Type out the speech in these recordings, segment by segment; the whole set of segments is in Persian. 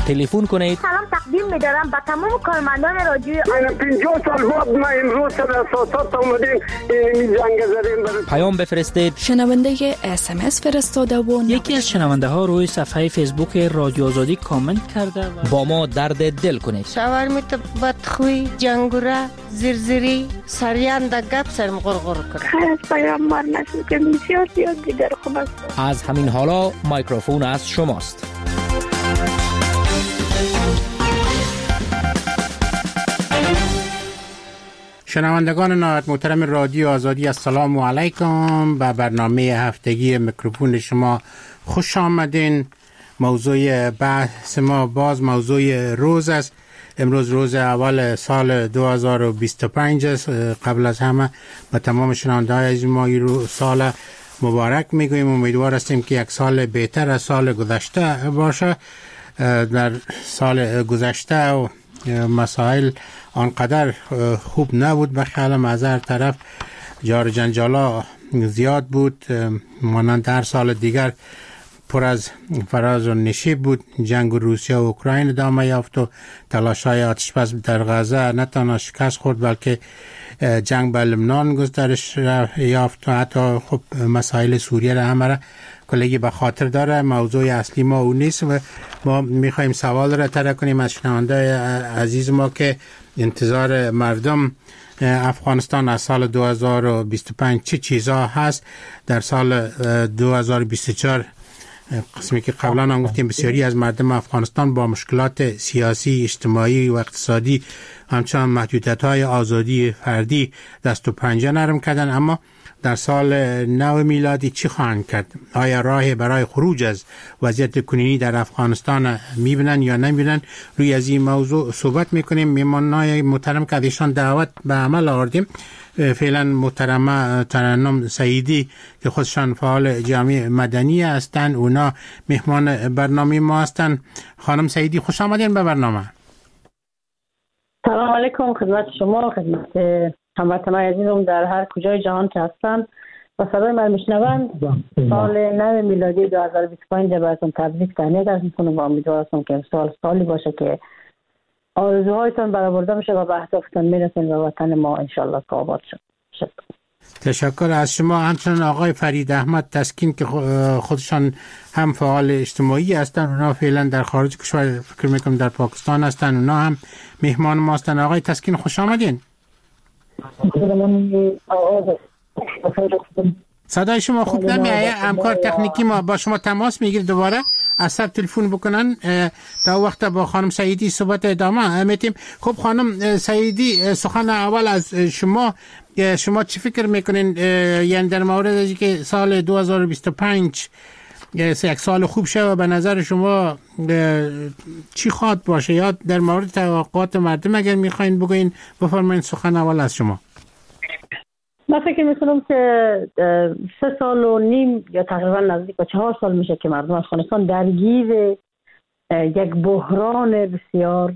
تلفن کنید. سلام تقدیم می‌دارم به تمام کارمندان رادیو آزادی. 50 سال بعد ما امروز سر اساسات اومدیم این جنگ زدیم. پیام بفرستید. شنونده SMS فرستاده و یکی از شنونده ها روی صفحه فیسبوک رادیو آزادی کامنت کرده و با ما درد دل کنید. شاورمیت بدخوی جنگوره زرزری سریان د گپ سرم غرغر کنه. خیر پیام مار نشد که بسیار دیگر خوب است. از همین حالا میکروفون از شماست. شنوندگان نهایت محترم رادیو آزادی، السلام علیکم. به برنامه هفتگی میکروفون شما خوش آمدین. موضوع بحث ما باز موضوع روز است. امروز روز اول سال 2025 است. قبل از همه به تمام شنونده‌های عزیز ما این سال مبارک میگوییم. امیدوار هستیم که یک سال بهتر از سال گذشته باشه. در سال گذشته و مسائل آنقدر خوب نبود به خیال از هر طرف جار جنجالا زیاد بود، مانند هر سال دیگر پر از فراز و نشیب بود. جنگ روسیه و اوکراین ادامه یافت و تلاش‌های آتش‌بس در غزه نه تنها شکست خورد بلکه جنگ به لبنان گسترش یافت و حتی خب مسائل سوریه را همه را کلگی به خاطر داره. موضوع اصلی ما اون نیست و ما میخوایم سوال را طرح کنیم از شنونده عزیز ما که انتظار مردم افغانستان از سال 2025 چه چیزا هست. در سال 2024 قسمی که قبلا هم گفتیم بسیاری از مردم افغانستان با مشکلات سیاسی، اجتماعی و اقتصادی همچنان محدودیت‌های آزادی فردی دست و پنجه نرم کردن، اما در سال نو میلادی چی خواهند کرد؟ آیا راه برای خروج از وضعیت کنونی در افغانستان میبینن یا نمیبینن؟ روی از این موضوع صحبت میکنیم. میمانای محترم که ایشان دعوت به عمل آوردیم فعلا محترمه ترنم سعیدی که خودشان فعال جامعه مدنی هستند، اونا مهمان برنامه ما هستند. خانم سعیدی خوش آمدین به برنامه. سلام علیکم خدمت شما، خدمت هموطنان عزیزم در هر کجای جهان که هستند و صدای من میشنوند. سال نو میلادی 2025 براتون تبریک تهنیت عرض میکنم و امیدوارم که سالی باشه که آرزوهایتان برآورده بشه و به اهدافتان میرسین و وطن ما انشالله آباد شد. تشکر از شما. همچنین آقای فرید احمد تسکین که خودشان هم فعال اجتماعی هستند، اونا فعلا در خارج کشور فکر میکنم در پاکستان هستند، اونا هم مهمان ما هستند. آقای تسکین خوش آمدین. صدای شما خوب نمیاد. همکار تکنیکی ما با شما تماس میگیره دوباره از سر تلفن بکنن تا وقت با خانم سعیدی صحبت ادامه میتیم. خب خانم سعیدی سخن اول از شما چی فکر میکنین یعنی در مورد که سال 2025 یک سال خوب شه و به نظر شما چی خواهد باشه یا در مورد توقعات مردم اگر میخواین بگوین بفرمایید. سخن اول از شما. من فکر میکنم که 3 سال و نیم یا تقریبا نزدیک به 4 سال میشه که مردم افغانستان درگیر یک بحران بسیار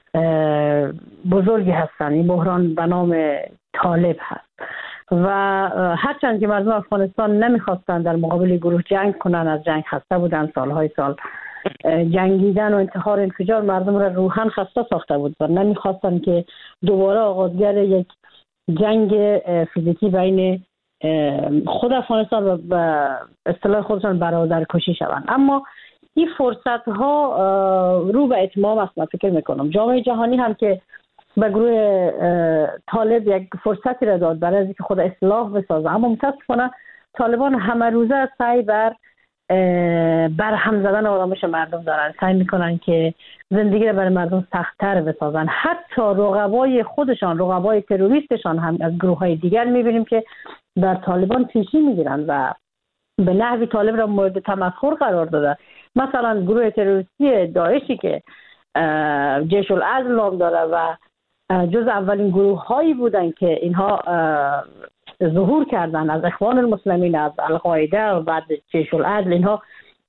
بزرگی هستند. این بحران به نام طالب هست و هرچند که مردم افغانستان نمیخواستن در مقابل گروه جنگ کنن، از جنگ خسته بودن، سالهای سال جنگیدن و انتحار انفجار مردم را روحاً خسته ساخته بود و نمیخواستن که دوباره آغازگر یک جنگ فیزیکی بین خود افغانستان و به اصطلاح خودشان برادرکشی شوند. اما این فرصت ها رو به اتمام است. من فکر میکنم جامعه جهانی هم که به گروه طالب یک فرصتی را داد برای اینکه خود اصلاح بسازه، اما متاسفانه طالبان همه روزه سعی بر برهم زدن آرامش مردم دارن، سعی میکنن که زندگی را برای مردم سخت‌تر بسازن. حتی رقبای خودشان، رقبای تروریستشان هم از گروه‌های دیگر میبینیم که در طالبان پیشی میگیرن و به نحوی طالب را مورد تمسخر قرار داده. مثلا گروه تروریستی داعشی که جیش العدل نام داره و جز اولین گروه‌هایی بودن که اینها ظهور کردن از اخوان المسلمین، از القاعده و بعد جیش العدل، اینها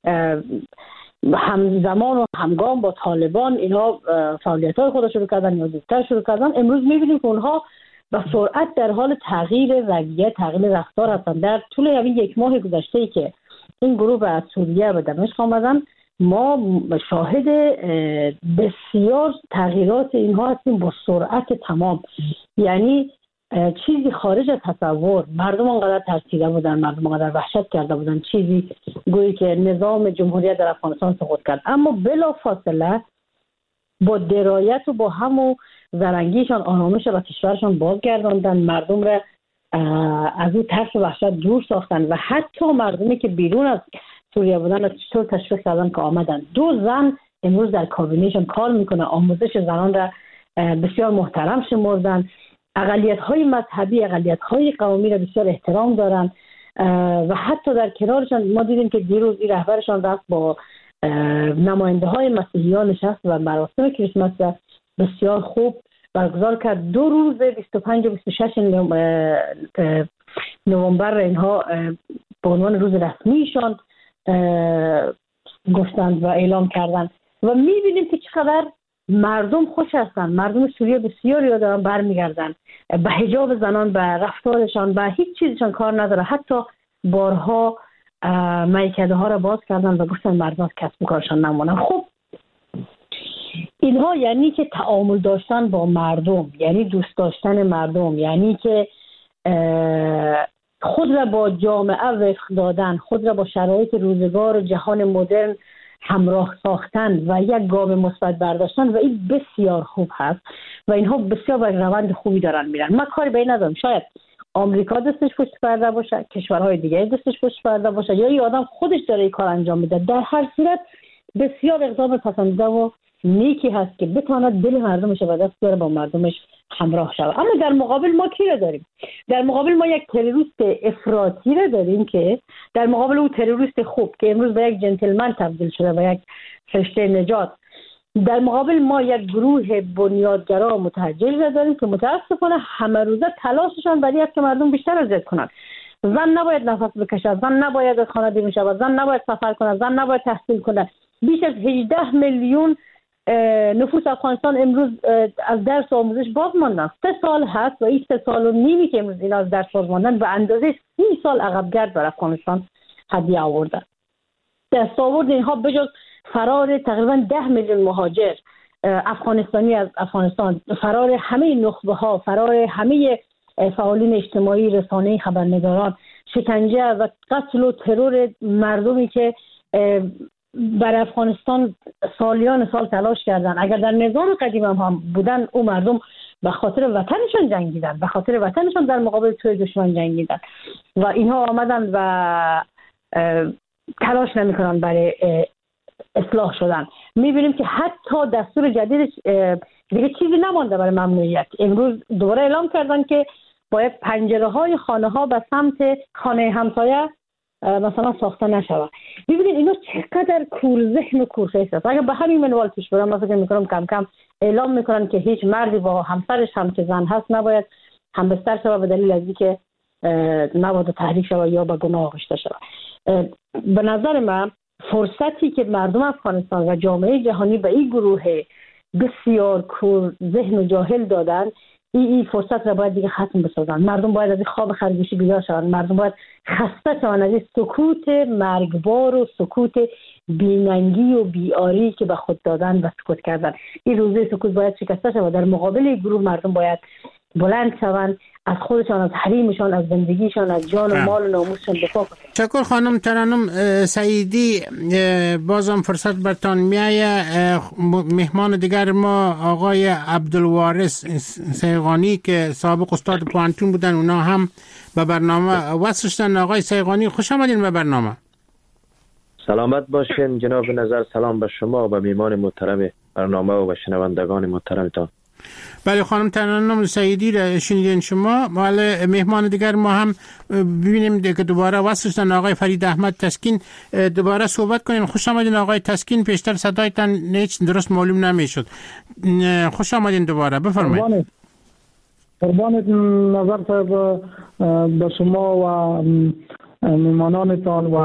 همزمان و همگام با طالبان اینها فعالیت‌های خود شروع کردن یا زودتر شروع کردن. امروز می‌بینیم که اونها با سرعت در حال تغییر رویه، تغییر رفتار هستند. در طول همین 1 ماه گذشته‌ای که این گروه از سوریه به دمشق آمدن، ما شاهد بسیار تغییرات اینها هستیم با سرعت تمام. یعنی چیزی خارج از تصور، مردم انقدر ترسیده بودن، مردم انقدر وحشت کرده بودن، چیزی گویی که نظام جمهوریت در افغانستان سقوط کرد، اما بلا فاصله با درایت و با همو زرنگیشان آرامش و کشورشان بازگرداندن، مردم را از این ترس و وحشت دور ساختن و حتی مردمی که بیرون از سوریه بودن از چطور تشویق کردن که آمدن. 2 زن امروز در کابینهشان کار میکنه، آموزش زنان را بسیار محترم شمردن، اقلیت‌های مذهبی، اقلیت‌های قومی را بسیار احترام دارن و حتی در کنارشان ما دیدیم که دیروز این رهبرشان رفت با نماینده‌های مسیحیان نشست و مراسم کریسمس بسیار خوب برگزار کرد. 2 روز 25 و 26 نوامبر اینها به عنوان روز رسمیشان گفتند و اعلام کردند و می‌بینیم که چقدر مردم خوش هستند. مردم سوریه بسیاری دارن برمیگردن، به حجاب زنان، به رفتارشان، به هیچ چیزشان کار نداره. حتی بارها میکده ها را باز کردن و گفتن مردم از کسب و کارشان نمونن. خب اینها یعنی که تعامل داشتن با مردم، یعنی دوست داشتن مردم، یعنی که خود را با جامعه وفق دادن، خود را با شرایط روزگار و جهان مدرن همراه ساختن و یک گام مثبت برداشتن و این بسیار خوب هست و اینها بسیار به روند خوبی دارن میرن. من کاری به این ندارم، شاید آمریکا دستش پشت پرده باشه، کشورهای دیگه دستش پشت پرده باشه، یا این آدم خودش داره این کار انجام میده. در هر صورت بسیار اقدام پسندیده و نیکی هست که بتواند دل مردمش به دست بیاره، با مردمش همراه شود. اما در مقابل ما کی را داریم؟ در مقابل ما یک تروریست افراطی را داریم که در مقابل اون تروریست خوب که امروز به یک جنتلمن تبدیل شده و یک فرشته نجات، در مقابل ما یک گروه بنیادگرا متحجر را داریم که متاسفانه همه روزه تلاششان برای است که مردم بیشتر اذیت کنند. زن نباید نفس بکشد، زن نباید از خانه بیرون شود، زن نباید سفر کند، زن نباید تحصیل کند. بیش از 18 میلیون نفوس افغانستان امروز از درس و آموزش باز ماندن. 3 سال هست و این 3 سال و نیمی که امروز اینا از درس باز ماندن به اندازه 30 سال عقبگرد بر افغانستان هدیه آوردن. دستاورد اینها بجز فرار تقریبا 10 میلیون مهاجر افغانستانی از افغانستان، فرار همه نخبه ها، فرار همه فعالین اجتماعی، رسانه‌ای، خبرنگاران، شکنجه و قتل و ترور مردمی که بر افغانستان سالیان سال تلاش کردن. اگر در نظام قدیم هم بودن، اون مردم به خاطر وطنشان جنگیدن، به خاطر وطنشان در مقابل توی دشمن جنگیدن و اینها آمدن و تلاش نمی‌کنن برای اصلاح شدن. می‌بینیم که حتی دستور جدیدش دیگه چیزی نمانده برای ممنوعیت. امروز دوباره اعلام کردن که باید پنجره‌های خانه‌ها به سمت خانه همسایه مثلا ساخته نشود. ببینید اینا چقدر کور ذهن و کورخیس است. اگر به همین منوال پیش برم، من فکر می‌کنم کم کم اعلام می‌کنن که هیچ مردی با همسرش هم که زن هست نباید همبستر شود به دلیل از اینکه نباید تحریک شود یا به گناه آغشته شود. به نظر من فرصتی که مردم افغانستان و جامعه جهانی به این گروه بسیار کور ذهن و جاهل دادن، این فرصت را باید دیگه ختم بسازن. مردم باید از این خواب خرگوشی بیدار شوند. مردم باید خسته شوند از این سکوت مرگبار و سکوت بی‌ننگی و بیاری که به خود دادن و سکوت کردن. این روزه سکوت باید شکسته شود. در مقابل این گروه مردم باید بلند شوند، از خودشان، از حریمشان، از زندگیشان، از جان و مال و ناموسشان دفاع کنند. شکر خانم ترنم سعیدی. بازم فرصت برتان میایه. مهمان دیگر ما آقای عبدالوارث سیغانی که سابق استاد پوانتون بودن، اونا هم به برنامه وصل شدن. آقای سیغانی خوش آمدین به برنامه. سلامت باشین جناب نظر. سلام به شما و به میهمان محترم برنامه و به شنوندگان محترمتان. بله خانم ترنم سعیدی را شنیدین شما. بله مهمان دیگر ما هم ببینیم که دوباره وصل شدن. آقای فرید احمد تسکین، دوباره صحبت کنین. خوش آمدین آقای تسکین. پیشتر صدایتان هیچ درست معلوم نمیشد. خوش آمدین دوباره، بفرمایید. قربانت نظر صاحب به شما و مهمانانتان و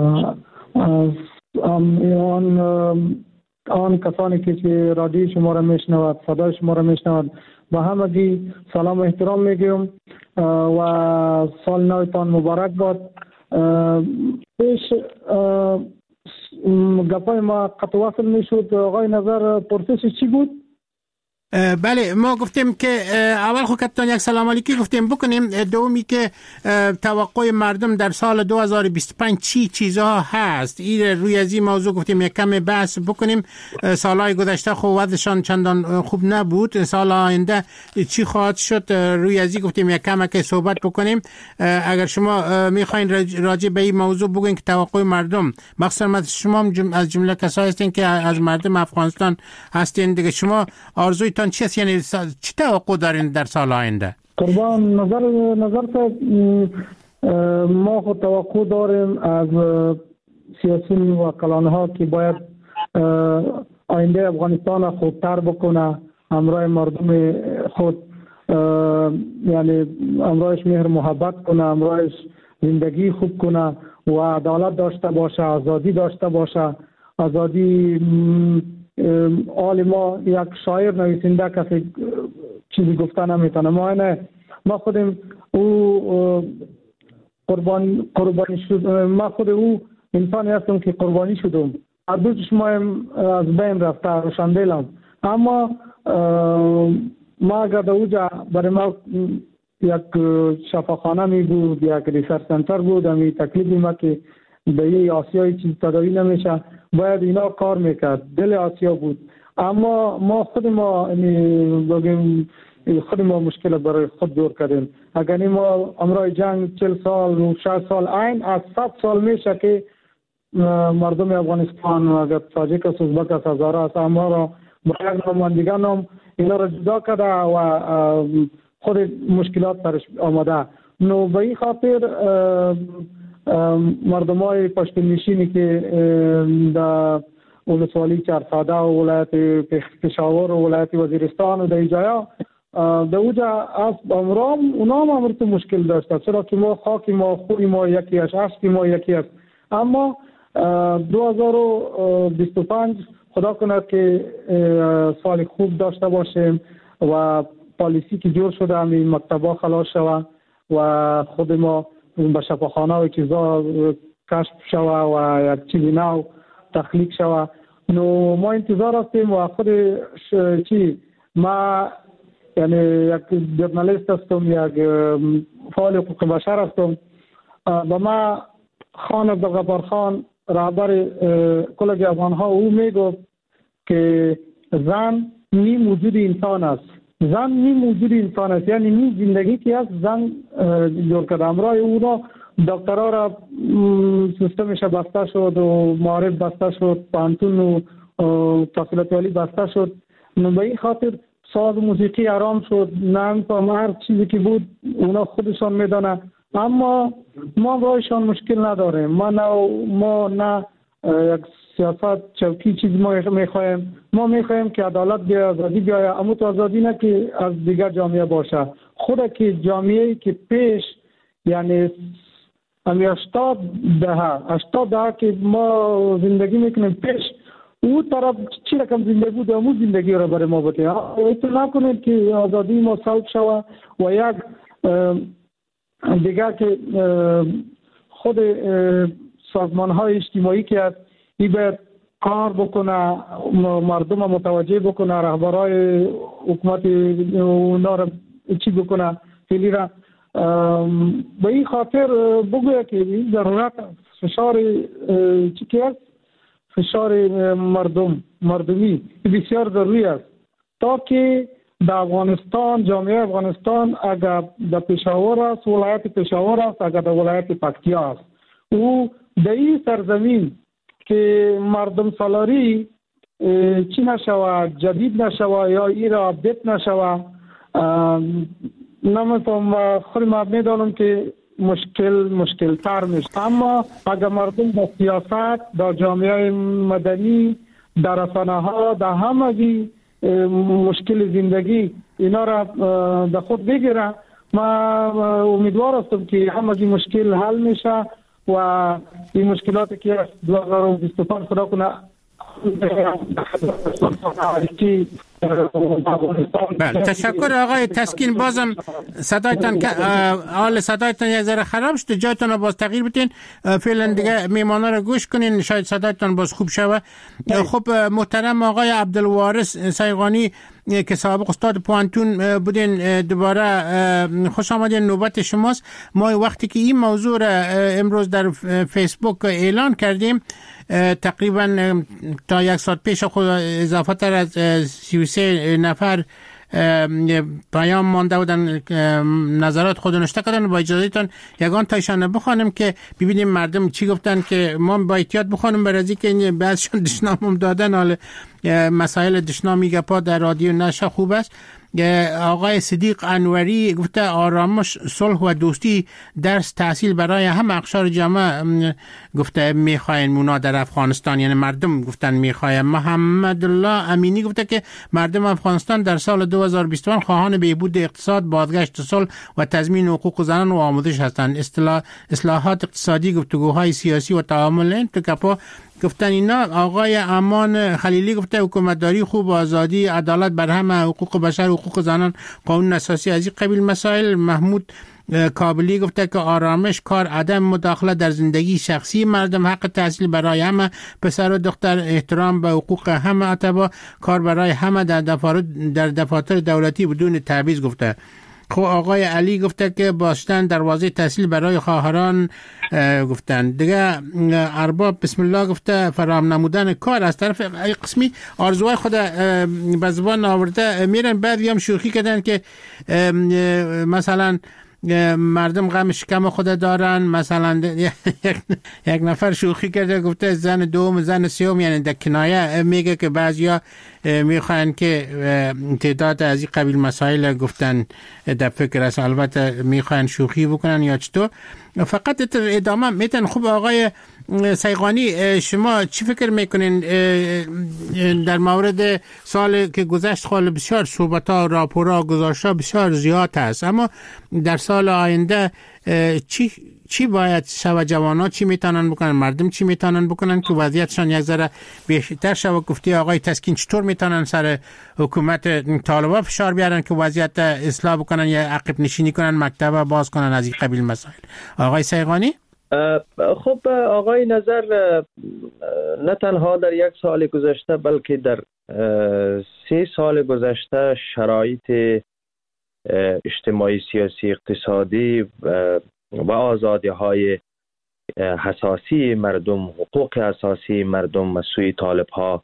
آن کسانی که رادیو شما را میشنود، صدای شما را میشنود، با همگی سلام و احترام میگیم و سال نوتان مبارک باد. گپای ما قطع وصل میشد. آقای نظر پرسش چی بود؟ بله ما گفتیم که اول خود کتان یک سلام علیکی گفتیم بکنیم، دومی که توقع مردم در سال 2025 چی چیزها هست، این روی از این موضوع گفتیم یک کم بحث بکنیم. سالهای گذشته خب وضعشان چندان خوب نبود، سال آینده چی خواهد شد روی از این گفتیم یک کم که صحبت بکنیم. اگر شما میخواین راجع به این موضوع بگوین که توقع مردم، مخصوصا شما از جمله کسایی هستین که از مردم افغانستان هستین دیگه، شما آرزویتان چیست؟ یعنی چی توقع دارین در سال آینده؟ قربان نظر ما خود توقع داریم از سیاسیون و کلانها که باید آینده افغانستان خودتر بکنه، همراه مردم خود، یعنی همراهش مهر محبت کنه، همراهش زندگی خوب کنه و عدالت داشته باشه، آزادی داشته باشه. آزادی آل ما یک شاعر نویسنده کسی چیزی گفته نمیتونه. ما خودم او قربانی شد، ما خود او انسانی هستم که قربانی شدم، هر دو چشمایم از بین رفته، روشندلم. اما ما اگر در اوجا برای ما یک شفاخانه می بود، یک ریسرچ سنتر بود، همی تکلیفی ما که به این آسیایی چیز تداوی نمیشه، باید اینا کار میکرد. دل آسیا بود، اما ما خود ما مشکل برای خود دور کردیم. اگر ما امرای جنگ 40 سال و 60 سال این از 100 سال میشه که مردم افغانستان اگر تاجیک است، ازبک است، هزاره است، اما را با یک نمایندگان هم اینا را جدا کرده و خود مشکلات سرش آمده. نو به این خاطر مردم های پشت نشینی که در ولسوالی چهارساده و ولایت پشاور و ولایت وزیرستان و در جایا در اوجا از امرام اونا هم امرت مشکل داشته، چرا که ما خاک ما خوری ما یکی است، عشق ما یکی است. اما 2025 خدا کند که سال خوب داشته باشیم و پالیسی که جور شده همین مکتبا خلاص شوه و خود ما به شفاخانه و چیزا کشف شوه و یک چیزی نو تخلیق شوه. نو ما انتظار هستیم و خود ما یعنی یک ژورنالیست هستم، یک فعال حقوق بشر هستم. با ما خان عبدالغفار خان رهبر کل افغان ها او میگفت که زن نیم وجود انسان است، زن نیم وجود انسان است، یعنی نیم زندگی که است زن جور کرده. امرای اونا دکترها را سیستمش بسته شد و معارف بسته شد، پانتون و تحصیلات عالی بسته شد. به این خاطر ساز موسیقی آرام شد، نمیفهم هر چیزی که بود اونا خودشان میدانه. اما ما برایشان مشکل نداریم. ما نه یک سیاست چوکی چیز ما میخوایم. ما میخوایم که عدالت بیاید، آزادی بیاید، اما تو آزادی نه که از دیگر جامعه باشه. خود که جامعه‌ای که پیش یعنی 80 دهه که ما زندگی میکنیم پیش، او طرف چی رقم زندگی بود امو زندگی را برای ما بده. اطلاع نکنید که آزادی ما سلب شوه و یک دیگر که خود سازمان های اجتماعی که هست این باید کار بکنه، مردم متوجه بکنه، رهبرای حکومت اونا را چی بکنه فعلی را. به این خاطر بگویه که این ضرورت فشار چی که هست، فشار مردمی بسیار ضروری است تا که در افغانستان، جامعه افغانستان اگر در پشاور است، ولایت پشاور است، اگر در ولایت پکتیا است، او در این سرزمین که مردم سالاری چی نشوه، جدید نشوه یا این را آپدیت نشوه، نمیتونم خود ما میدانم که مشکل تر میشه. اما اگر مردم در سیاست، در جامعه مدنی، در رسانه ها، در همگی مشکل زندگی اینا را در خود بگیره، ما امیدوار هستم که همگی مشکل حل میشه و این مشکلاتی که 2025 خدا کنه بله تشکر آقای تسکین. بازم صدایتان حال صدایتان یک ذره خراب شده، جایتان رو باز تغییر بدین، فعلا دیگه میمانا رو گوش کنین، شاید صدایتان باز خوب شوه. خب محترم آقای عبدالوارث صیغانی که سابق استاد پوانتون بودین، دوباره خوش آمدین، نوبت شماست. ما وقتی که این موضوع را امروز در فیسبوک اعلان کردیم، تقریبا تا یک ساعت پیش خود اضافه تر از 33 نفر پیام مانده بودن، نظرات خود نوشته کردن. با اجازهتون یگان تایشان بخوانم که ببینیم مردم چی گفتن، که ما با احتیاط بخوانم برای از اینکه بعضشون دشنامم دادن، حال مسائل دشنامی گپا در رادیو نشه خوب است. آقای صدیق انوری گفته آرامش، صلح و دوستی درس تحصیل برای همه اقشار جامعه گفته میخواین مونا در افغانستان، یعنی مردم گفتن میخواین. محمد الله امینی گفته که مردم افغانستان در سال 2021 خواهان بهبود اقتصاد، بازگشت صلح و تضمین حقوق زنان و آموزش هستند. اصلاحات اقتصادی، گفتگوهای سیاسی و تعامل این تو گفتن اینا. آقای امان خلیلی گفته حکومتداری خوب، آزادی، عدالت بر همه، حقوق بشر، حقوق زنان، قانون اساسی، از این قبیل مسائل. محمود کابلی گفته که آرامش، کار، عدم مداخله در زندگی شخصی مردم، حق تحصیل برای همه پسر و دختر، احترام به حقوق همه اتباع، کار برای همه در دفاتر دولتی بدون تبعیض. گفته خب آقای علی گفته که باشتن دروازه تحصیل برای خواهران گفتن دیگه. ارباب بسم الله گفته فراهم نمودن کار از طرف قسمی آرزوهای خود به زبان آورده میرن. بعد هم شوخی کردن که مثلا مردم غم شکم خود دارن. مثلا یک نفر شوخی کرده گفته زن دوم زن سوم، یعنی در کنایه میگه که بعضیا میخوان که تعداد از این قبیل مسائل گفتن در فکر است، البته میخوان شوخی بکنن یا چطور. فقط ادامه میتن. خوب آقای صیغانی شما چی فکر میکنین در مورد سال که گذشت؟ خال بسیار صحبت‌ها، راپورها، گزارش‌ها بسیار زیاد است، اما در سال آینده چی باید شود؟ جوان‌ها چی میتونن بکنن؟ مردم چی میتونن بکنن که وضعیتشان یک ذره بهتر شود؟ گفتی آقای تسکین چطور میتونن سر حکومت طالبان فشار بیارن که وضعیت اصلاح بکنن یا عقب نشینی کنن، مکتب باز کنن، از این قبیل مسائل؟ آقای صیغانی. خب آقای نظر، نه تنها در یک سال گذشته بلکه در 3 سال گذشته شرایط اجتماعی، سیاسی، اقتصادی و آزادی های حساسی مردم، حقوق اساسی مردم از سوی طالب ها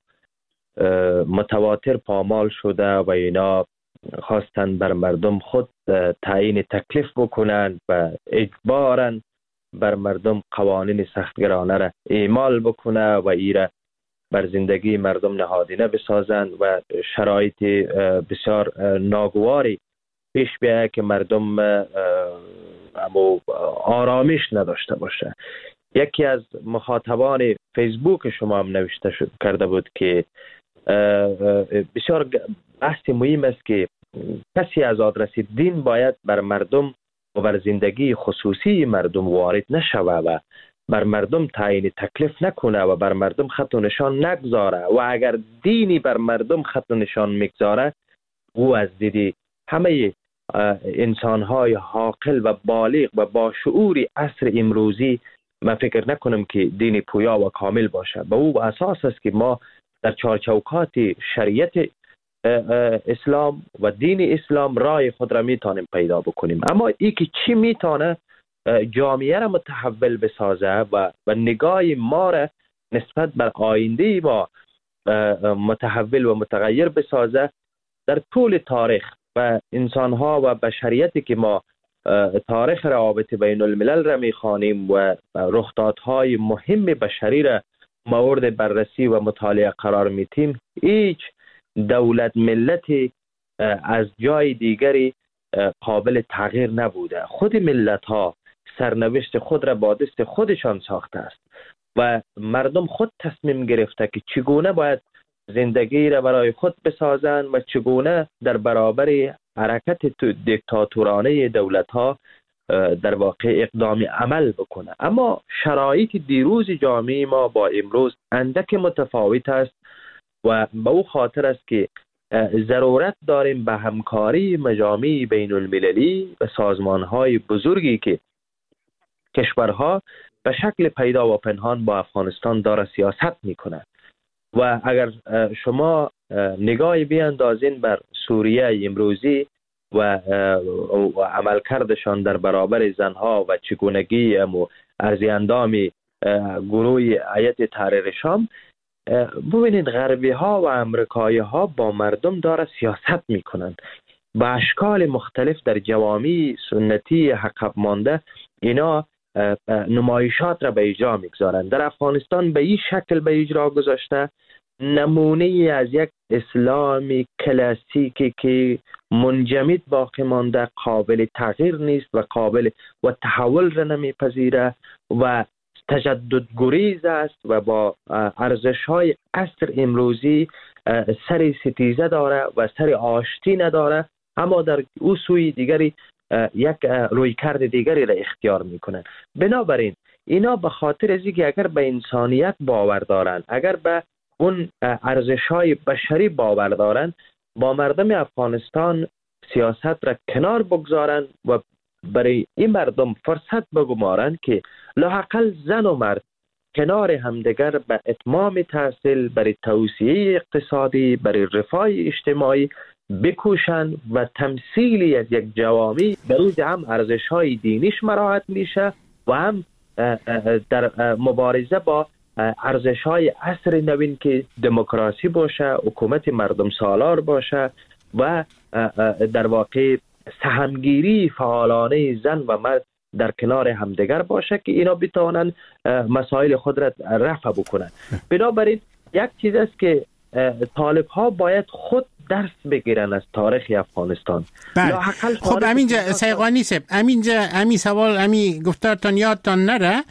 متواتر پامال شده و اینا خواستن بر مردم خود تعیین تکلیف بکنن و اجباراً بر مردم قوانین سختگرانه را اعمال بکنه و ایره بر زندگی مردم نهادینه بسازند و شرایط بسیار ناگواری پیش بیاید که مردم آرامش نداشته باشه. یکی از مخاطبان فیسبوک شما هم نوشته کرده بود که بسیار بحث مهم است که کسی از آدرس دین باید بر مردم و بر زندگی خصوصی مردم وارد نشوه و بر مردم تعیین تکلیف نکنه و بر مردم خط و نشان نگذاره، و اگر دینی بر مردم خط و نشان میگذاره او از دیدی همه انسانهای عاقل و بالغ و با شعور عصر امروزی من فکر نکنم که دین پویا و کامل باشه. به او اساس است که ما در چارچوکات شریعت اسلام و دین اسلام راه خود را میتونیم پیدا بکنیم. اما ای که چی میتونه جامعه را متحول بسازه و نگاه ما را نسبت بر آینده ما متحول و متغیر بسازه در طول تاریخ و انسانها و بشریتی که ما تاریخ روابط بین الملل را میخوانیم و رخدادهای مهم بشری را مورد بررسی و مطالعه قرار میتیم، هیچ دولت ملتی از جای دیگری قابل تغییر نبوده. خود ملت ها سرنوشت خود را با دست خودشان ساخته است و مردم خود تصمیم گرفته که چگونه باید زندگی را برای خود بسازند و چگونه در برابر حرکت دیکتاتورانه دولت ها در واقع اقدام عمل بکنه. اما شرایط دیروز جامعه ما با امروز اندک متفاوت است و به او خاطر است که ضرورت داریم به همکاری مجامع بین المللی و سازمان‌های بزرگی که کشورها به شکل پیدا و پنهان با افغانستان داره سیاست میکنند. و اگر شما نگاهی بیاندازین بر سوریه امروزی و عملکردشان در برابر زنها و چگونگی ارزیاندام گروه هیئت تحریر شام، ببینید غربی ها و امریکایی ها با مردم داره سیاست میکنند با اشکال مختلف در جوامع سنتی عقب مانده. اینا نمایشات را به اجرا میگذارند. در افغانستان به این شکل به اجرا گذاشته نمونه از یک اسلام کلاسیکی که منجمد باقی مانده، قابل تغییر نیست و قابل و تحول را نمیپذیره و تجدد گریز است و با ارزش های عصر امروزی سر ستیزه داره و سر آشتی نداره، اما در او سوی دیگری یک رویکرد دیگری را اختیار میکنن. بنابراین اینا به خاطر از اینکه اگر به انسانیت باور دارن، اگر به اون ارزش‌های بشری باور دارن، با مردم افغانستان سیاست را کنار بگذارن و برای این مردم فرصت بگمارن که لااقل زن و مرد کنار همدیگر به اتمام تحصیل، برای توسعه اقتصادی، برای رفاه اجتماعی بکوشن و تمثیلی از یک جوامع در روز هم ارزش‌های دینیش مراعات میشه و هم در مبارزه با ارزش‌های عصر نوین که دموکراسی باشه، حکومت مردم سالار باشه و در واقع سهمگیری فعالانه زن و مرد در کنار همدیگر باشه که اینا بتوانند مسائل خود را رفع بکنن. بنابراین یک چیز است که طالب ها باید خود درس بگیرن از تاریخ افغانستان. بله. خب امینجا سیغانی صاحب، امین سوال امی گفتارتان یادتان نره،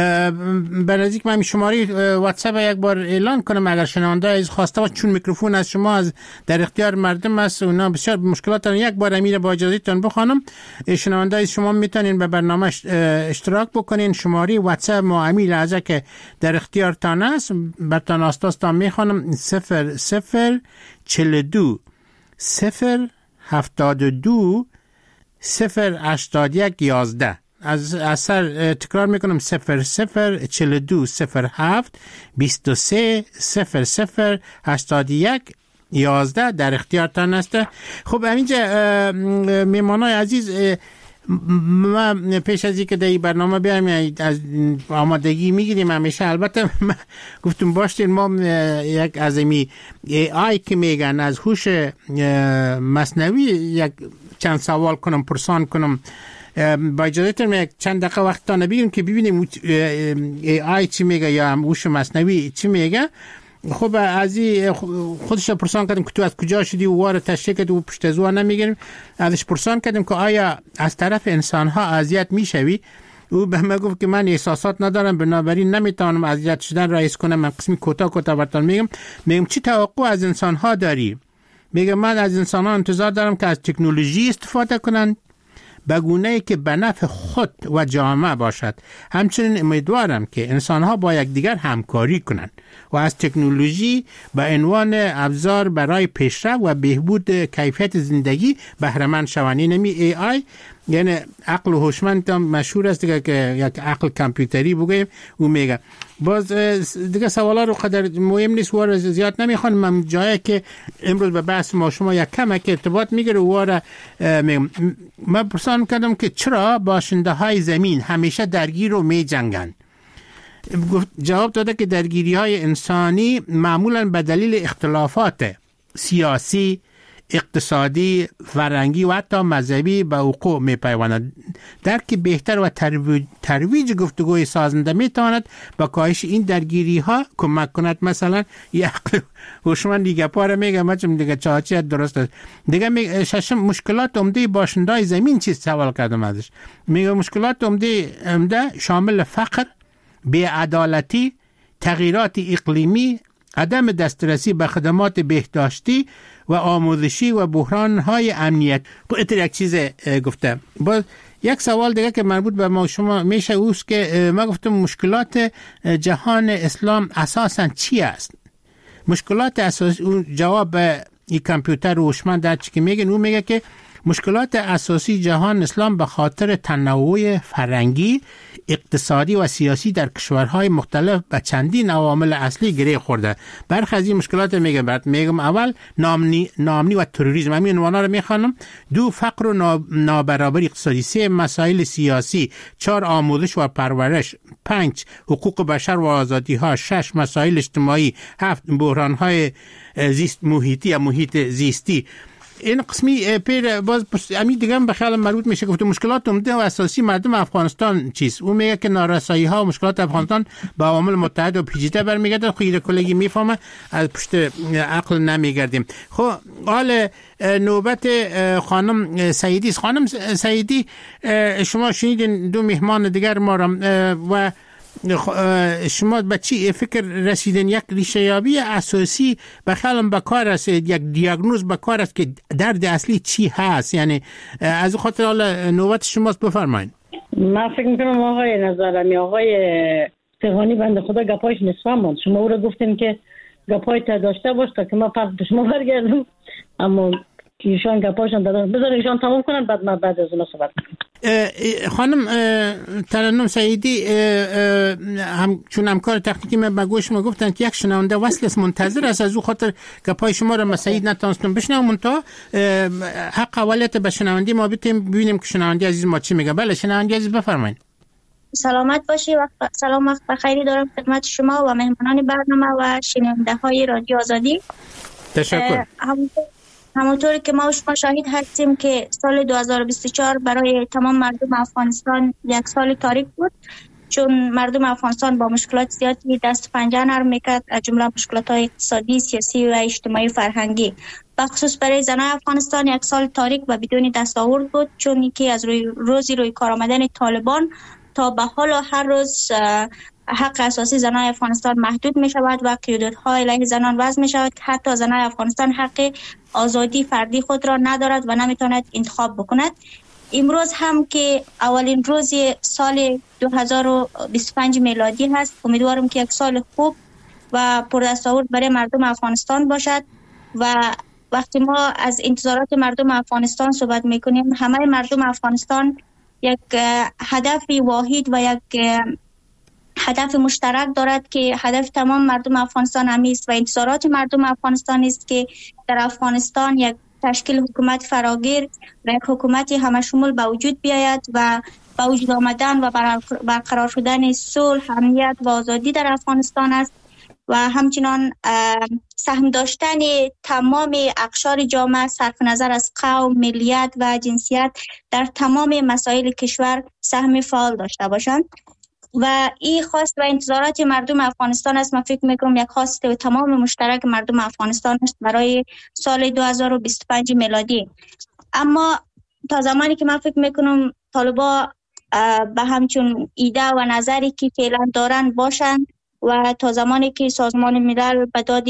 به نزدیک من شماره واتساپ یک بار اعلان کنم اگر شنونده از خواسته باشه، چون میکروفون از شما از در اختیار مردم است و اونا بسیار مشکلاتن. یک بار امیر با اجازهتون بخوانم، شنونده از شما میتونین به برنامه اشتراک بکنین. شماره واتساپ ما امیر از که در اختیارتان است، برتان استاستان میخوانم 0042 072 081 11. از سر تکرار میکنم 0042 07 23 00 81 11 در اختیارتان است. خب همینجا میمانای عزیز، ما پیش از اینکه در این برنامه بیایم از آمادگی میگیریم همیشه. البته گفتم باشین ما یک از امی AI که میگن از هوش مصنوعی یک چند سوال کنم، پرسان کنم. با اجازهتون یک چند دقیقه وقت تا نبیگیم که ببینیم AI چی میگه یا هوش مصنوعی چی میگه. خب از خودش پرسان کردیم که تو از کجا شدی و وارد تشریح کردی و پشت از او نمیگیریم. ازش پرسان کردیم که آیا از طرف انسان ها اذیت میشوی؟ او به من گفت که من احساسات ندارم، بنابراین نمیتونم اذیت شدن را حس کنم. من قسمی کوتاه براتون میگم چی توقع از انسان ها داری؟ میگم من از انسان ها انتظار دارم که از تکنولوژی استفاده کنند به گونه‌ای که به نفع خود و جامعه باشد. همچنین امیدوارم که انسان‌ها با یکدیگر همکاری کنند و از تکنولوژی به عنوان ابزار برای پیشرفت و بهبود کیفیت زندگی بهره مند شوند. نمی AI یعنی عقل هوشمند مشهور است دیگه که یک عقل کامپیوتری بگیم او میگه. باز دیگه سوالا رو قدر مهم نیست، وارد زیاد نمیخوام. من جایی که امروز به بحث ما شما یک کمک ارتباط میگیره وارد من پرسان کردم که چرا باشنده های زمین همیشه درگیر و می جنگن. جواب داده که درگیری های انسانی معمولا به دلیل اختلافات سیاسی، اقتصادی، فرهنگی و حتی مذهبی به وقوع می پیوندد. درک بهتر و ترویج گفتگوی سازنده می تواند با کاهش این درگیری ها کمک کند. مثلا یک عقل هوشمند دیگه پاره میگه مچم دیگه چاچی درست است دیگه. ششم مشکلات عمده باشندای زمین چیست؟ سوال کردم ازش. میگه مشکلات عمده شامل فقر، بی‌عدالتی، تغییرات اقلیمی، عدم دسترسی به خدمات بهداشتی و آموزشی و بحران‌های امنیت. این یک چیز گفتم. باز یک سوال دیگه که مربوط به ما شما میشه اوست که ما گفتم مشکلات جهان اسلام اساساً چی است؟ مشکلات اساسی اون جواب این کامپیوتر هوشمند چی که میگه، اون میگه که مشکلات اساسی جهان اسلام به خاطر تنوع فرهنگی، اقتصادی و سیاسی در کشورهای مختلف به چندین عوامل اصلی گره خورده. برخی از این مشکلات میگم اول ناامنی و تروریسم، همین عنوانا رو میخوانم. 2 فقر و نابرابری اقتصادی. 3 مسائل سیاسی. 4 آموزش و پرورش. 5 حقوق بشر و آزادی ها. 6 مسائل اجتماعی. 7 بحران های زیست محیطی یا محیط زیستی. این قسمی پیر باز امی دیگه هم به خیال مربوط میشه که مشکلات عمده و اساسی مردم افغانستان چیست. اون میگه که نارسایی ها و مشکلات افغانستان با عوامل متحد و پیچیده برمیگرده. خود کلگی میفهمه، از پشت عقل نمیگردیم. خب حال نوبت خانم سعیدی است. خانم سعیدی، شما شنیدین 2 مهمان دیگر ما را و شما به چی فکر رسیدین؟ یک ریشه یابی اساسی به خیالم به کار است، یک دیاگنوز به کار است که درد اصلی چی هست. یعنی از خاطر حالا نوبت شماست، بفرمایید. من فکر میکنم آقای نظرمی، آقای سیغانی بنده خدا گپایش نصفه شما او را گفتین که گپای تا داشته باش تا که ما پس به شما برگردم، اما که ایشان گپایشان دادن بذار ایشان تمام کنن بعد من بعد از اون صحبت کنم. خانم ترنم سعیدی، چون همکار تکنیکی من به گوش ما گفتن که یک شنونده وصل است، منتظر است، از او خاطر گپای شما را سعید نتونستم بشنوم. منتها حق اولت به شنوندی ما ببینیم که شنونده عزیز ما چی میگه. بله شنونده عزیز بفرمایید. سلامت باشی و سلام وقت بخیری دارم خدمت شما و مهمانان برنامه و شنونده های رادیو آزادی. تشکر. همونطوری که ما و شما شاهد هستیم که سال 2024 برای تمام مردم افغانستان یک سال تاریک بود، چون مردم افغانستان با مشکلات زیادی دست پنجه نرم میکرد، از جمله مشکلات های اقتصادی، سیاسی و اجتماعی فرهنگی. بخصوص برای زنان افغانستان یک سال تاریک و بدون دستاورد بود، چون که از روی کار آمدن طالبان تا به حال هر روز حق اساسی زنان افغانستان محدود می شود و قیودها علیه زنان وضع می شود که حتی زنان افغانستان حق آزادی فردی خود را ندارد و نمیتواند انتخاب بکند. امروز هم که اولین روز سال 2025 میلادی هست، امیدوارم که یک سال خوب و پردستاورد برای مردم افغانستان باشد. و وقتی ما از انتظارات مردم افغانستان صحبت میکنیم، همه مردم افغانستان یک هدف واحد و یک هدف مشترک دارد که هدف تمام مردم افغانستان همی است و انتظارات مردم افغانستان است که در افغانستان یک تشکیل حکومت فراگیر و یک حکومت همه شمول به وجود بیاید و به وجود آمدن و برقرار شدن صلح، امنیت و آزادی در افغانستان است و همچنان سهم داشتن تمام اقشار جامعه صرف نظر از قوم، ملیت و جنسیت در تمام مسائل کشور سهم فعال داشته باشند. و این خواست و انتظارات مردم افغانستان است. من فکر میکنم یک خواست و تمام مشترک مردم افغانستان است برای سال 2025 میلادی. اما تا زمانی که من فکر میکنم طالبا به همچون ایده و نظری که فعلا دارن باشند و تا زمانی که سازمان ملل به داد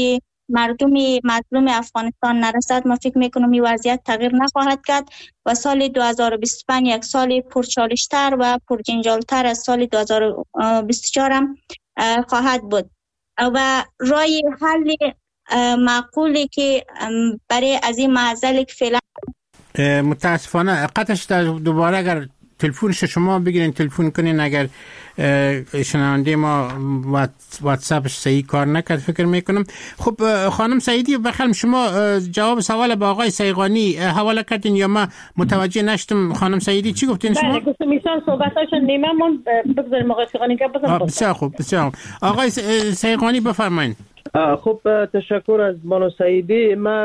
مردم افغانستان نرسد، من فکر میکنم این وضعیت تغییر نخواهد کرد و سال 2025 یک سال پرچالشتر و پرجنجالتر از سال 2024 هم خواهد بود. و رای حل معقولی که برای از این معضل که فعلا متاسفانه قطعش دوباره اگر تلفونش شما بگیرین تلفن کنین، اگر شنونده ما واتساپش صحیح کار نکرد فکر میکنم. خب خانم سعیدی بخیر، شما جواب سوال با آقای سیغانی حواله کردین یا ما متوجه نشدم؟ خانم سعیدی چی گفتین شما؟ بله گفتم ایشان صحبتاشون نیمه من بگذاریم آقای سیغانی که بسیار خوب بسیار خوب. آقای سیغانی بفرمایید. خب تشکر از بانو سعیدی. ما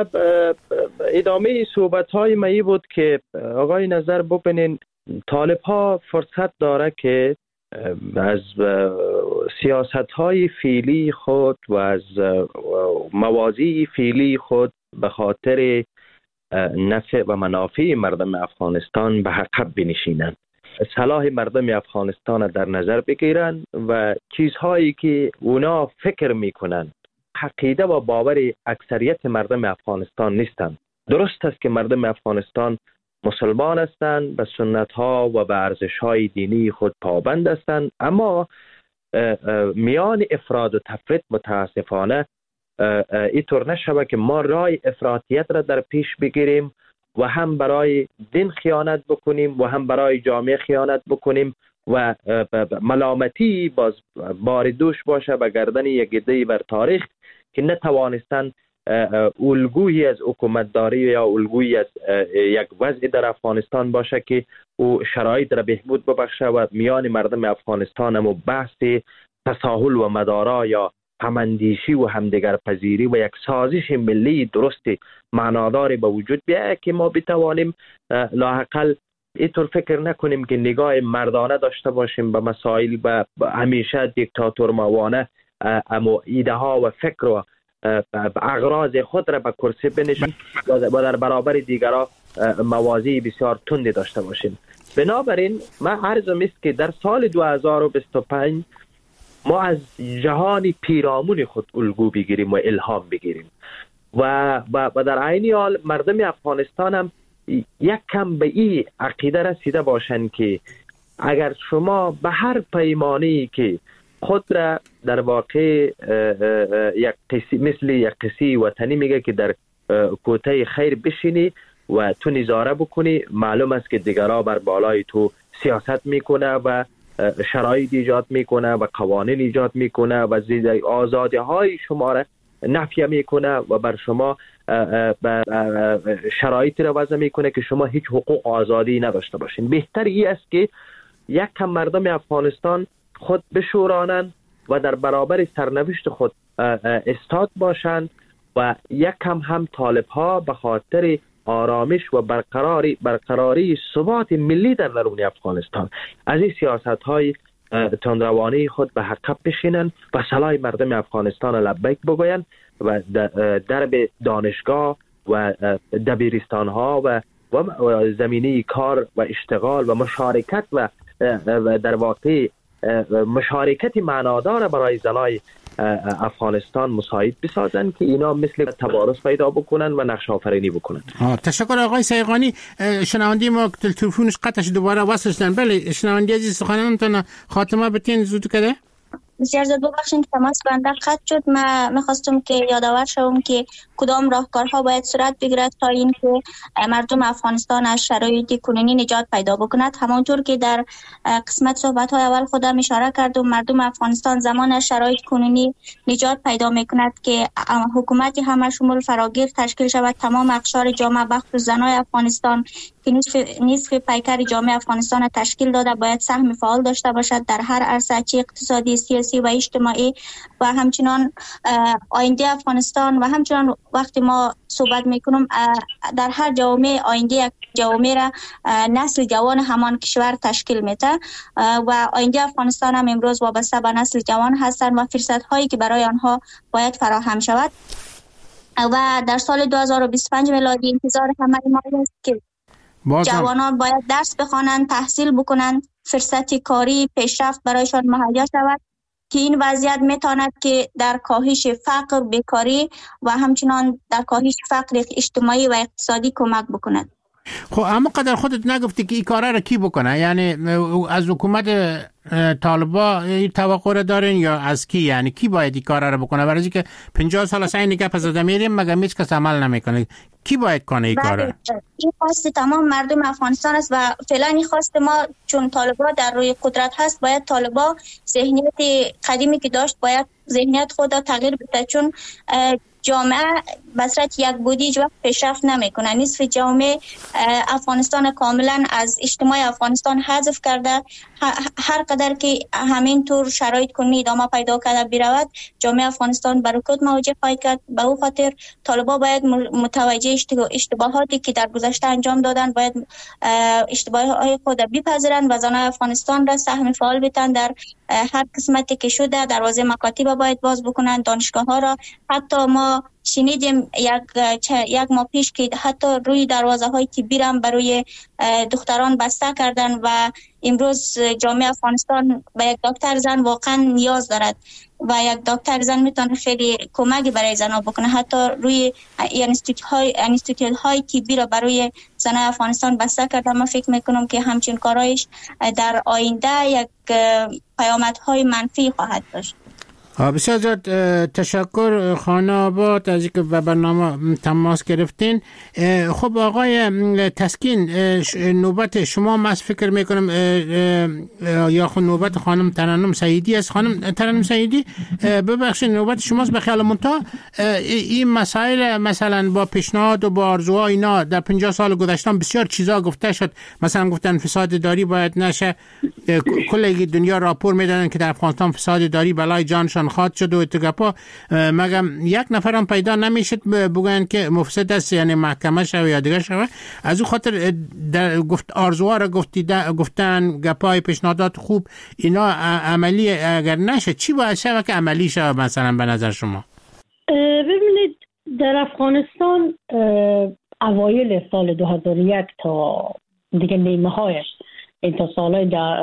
ادامه صحبت های ما بود که آقای نظر ببینین طالب ها فرصت داره که از سیاست های فعلی خود و از مواضیع فعلی خود به خاطر نفع و منافع مردم افغانستان به عقب بنشینند، صلاح مردم افغانستان در نظر بگیرند و چیزهایی که اونا فکر میکنند عقیده و باور اکثریت مردم افغانستان نیستند. درست است که مردم افغانستان مسلمان هستند، به سنت ها و به ارزش های دینی خود پابند هستند، اما میان افراد و تفرید متاسفانه اینطور نشوه که ما رای افراطیت را در پیش بگیریم و هم برای دین خیانت بکنیم و هم برای جامعه خیانت بکنیم و ملامتی باز بار دوش باشه به گردن یک عده بر تاریخ که نتوانستن الگویی از حکومتداری یا الگویی از یک وضع در افغانستان باشه که او شرایط را بهبود ببخشه و میان مردم افغانستان هم بحث تساهل و مدارا یا هماندیشی و همدیگر پذیری و یک سازش ملی درست معناداری به وجود بیاید که ما بتوانیم لاحقل اینطور فکر نکنیم که نگاه مردانه داشته باشیم به مسائل و همیشه دیکتاتور موانه ایده ها و فکر و اغراض خود را به کرسی بنشیم و در برابر دیگران موازی بسیار تندی داشته باشیم. بنابراین من عرضم است که در سال 2025 ما از جهان پیرامون خود الگو بگیریم و الهام بگیریم و در عین حال مردم افغانستان هم یک کم به این عقیده رسیده باشند که اگر شما به هر پیمانی که خود را در واقع مثل یک قصی وطنی میگه که در کوته خیر بشینی و تو نظاره بکنی، معلوم است که دیگرها بر بالای تو سیاست میکنه و شرایط ایجاد میکنه و قوانین ایجاد میکنه و آزادی های شما را نفی میکنه و بر شما شرایطی را وضع میکنه که شما هیچ حقوق آزادی نداشته باشین. بهتر این است که یک کم مردم افغانستان خود بشورانند و در برابر سرنوشت خود استاد باشند و یک کم هم طالب ها به خاطر آرامش و برقراری ثبات ملی در درون افغانستان از این سیاست های تندروانه خود به حقب بشینند و صلاح مردم افغانستان لبیک بگویند و درب دانشگاه و دبیرستان ها و زمینه کار و اشتغال و مشارکت و در واقع مشارکت معنادار برای زنای افغانستان مساعد بسازن که اینا مثل تبارز پیدا بکنن و نقش آفرینی بکنن. تشکر آقای سیغانی. شنوندی ما تلفنش قطعش دوباره وصل شدن. بله شنوندی عزیز سخنانتون خاتمه بتین زود کرده؟ بسیار زود ببخشید که تماس بنده قطع شد. من میخواستم که یادآور شوم که کدام راهکارها باید صورت بگیرد تا این که مردم افغانستان از شرایط کنونی نجات پیدا بکند. همانطور که در قسمت صحبت‌های اول خودم اشاره کردم، مردم افغانستان زمان از شرایط کنونی نجات پیدا میکند که حکومتی همه شمول فراگیر تشکیل شود، تمام اقشار جامعه بخصوص زنای افغانستان که نصف پیکر جامعه افغانستان تشکیل داده باید سهم فعال داشته باشد در هر عرصه، چه اقتصادی، سیاسی و اجتماعی و همچنان آینده افغانستان و همچنان وقتی ما صحبت میکنم در هر جامعه آینده یک جامعه را نسل جوان همان کشور تشکیل میده و آینده افغانستان هم امروز وابسته به نسل جوان هستند و فرصت هایی که برای آنها باید فراهم شود و در سال 2025 میلادی انتظار همه ما است که جوانان باید درس بخوانند، تحصیل بکنند، فرصت کاری پیشرفت برایشان مهیا شود که این وضعیت میتواند که در کاهش فقر، بیکاری و همچنان در کاهش فقر اجتماعی و اقتصادی کمک بکند. خب اما قدر خودت نگفتی که این کارا را کی بکنه؟ یعنی از حکومت طالبا این توقع را دارین یا از کی؟ یعنی کی باید این کارا را بکنه؟ برای اینکه 50 سال از این گپ زده میریم مگر هیچ کس عمل نمیکنه. کی باید کنه این کارا؟ این خواست تمام مردم افغانستان است و فعلا این خواست ما چون طالبا در روی قدرت هست باید طالبا ذهنیت قدیمی که داشت باید ذهنیت خود را تغییر بده، چون جامعه بصورت یک بودی هیچ وقت پیشرفت نمیکنه. نصف جامعه افغانستان کاملا از اجتماع افغانستان حذف کرده. هر قدر که همین طور شرایط کنی ادامه پیدا کرده برود جامعه افغانستان برکت مواجه خواهد کرد. به او خاطر طالبا باید متوجه اشتباهاتی که در گذشته انجام دادن باید اشتباهات خود بپذیرند و زنان افغانستان را سهم فعال بدن در هر قسمتی که شده. دروازه مکاتب باید باز بکنند، دانشگاه ها را. حتی ما شنیدیم یک ماه پیش که حتی روی دروازه های طبی را برای دختران بسته کردن و امروز جامعه افغانستان به یک دکتر زن واقعا نیاز دارد و یک دکتر زن میتونه خیلی کمکی برای زنها بکنه. حتی روی انستیتوت های طبی را برای زنان افغانستان بسته کردن. من فکر میکنم که همچین کارایش در آینده یک پیامدهای منفی خواهد داشت. بسیار زیاد تشکر خانه آباد از اینکه به برنامه تماس گرفتین. خب آقای تسکین، نوبت شما من فکر میکنم یا خود نوبت خانم ترنم سعیدی است. خانم ترنم سعیدی ببخشید نوبت شماست. به خیال منتها این مسائل مثلا با پیشنهاد و با آرزوها اینا در 50 سال گذشته بسیار چیزا گفته شد. مثلا گفتن فساد داری باید نشه، کل دنیا راپور میدادن که در افغانستان فساد داری بلای جانشان خواهد شد و اتگاپا مگم یک نفرم پیدا نمیشد بگوین که مفسد است، یعنی محکمه شوه یا دیگه شوه. از او خاطر گفت آرزوها را گفتن گپای پیشنهادات خوب اینا عملی اگر نشه چی باید شوه که عملی شوه مثلا به نظر شما؟ ببینید در افغانستان اوایل سال 2001 تا دیگه نیمه هایش این تا سالهای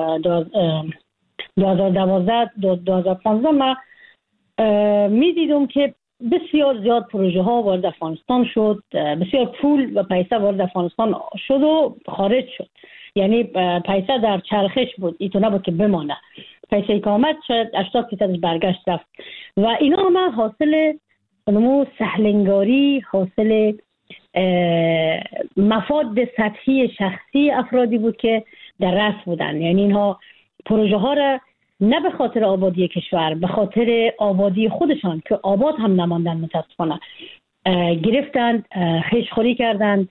2012 2015 ما میدیدم که بسیار زیاد پروژه ها وارد افغانستان شد، بسیار پول و پیسه وارد افغانستان شد و خارج شد. یعنی پیسه در چرخش بود، این تو نبود که بمانه. پیسه که آمد شاید 80% برگشت رفت و اینا هم حاصل نمو سهلنگاری، حاصل مفاد سطحی شخصی افرادی بود که در رأس بودن. یعنی اینها پروژه ها را نه به خاطر آبادی کشور، به خاطر آبادی خودشان که آباد هم نماندن متاسفانه گرفتند، خیشخوری کردند،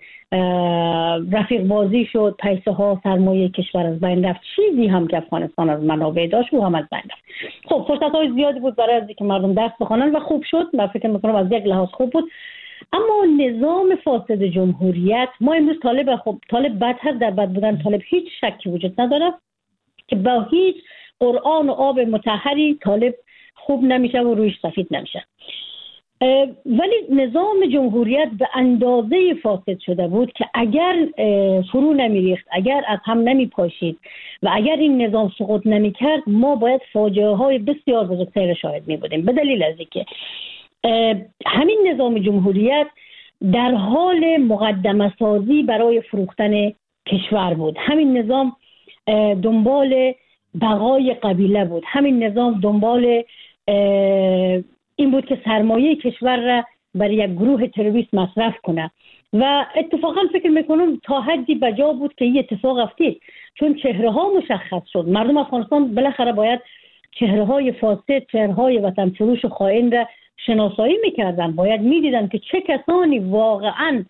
رفیق بازی شد، پیسه ها سرمایه کشور از بین رفت. چیزی هم که افغانستان از منابع داشت و هم از بین رفت. خب فرصت های زیادی بود برای از که مردم دست بخوانند و خوب شد. من فکر میکنم از یک لحاظ خوب بود. اما نظام فاسد جمهوریت، ما امروز طالب بد هست، در بد بودن طالب هیچ شکی وجود نداره که با هیچ قرآن و آب مطهری طالب خوب نمیشه و رویش سفید نمیشه. ولی نظام جمهوریت به اندازه فاسد شده بود که اگر فرو نمیریخت، اگر از هم نمیپاشید و اگر این نظام سقوط نمیکرد، ما باید فاجعه های بسیار بزرگتر شاهد میبودیم. به دلیل از اینکه همین نظام جمهوریت در حال مقدمه سازی برای فروختن کشور بود. همین نظام دنبال بقای قبیله بود. همین نظام دنبال این بود که سرمایه کشور را برای یک گروه تروریست مصرف کنه و اتفاقا فکر میکنم تا حدی بجا بود که این اتفاق افتید، چون چهره ها مشخص شد. مردم افغانستان بالاخره باید چهره های فاسد، چهره های وطن فروش و خائن را شناسایی میکردن. باید میدیدن که چه کسانی واقعا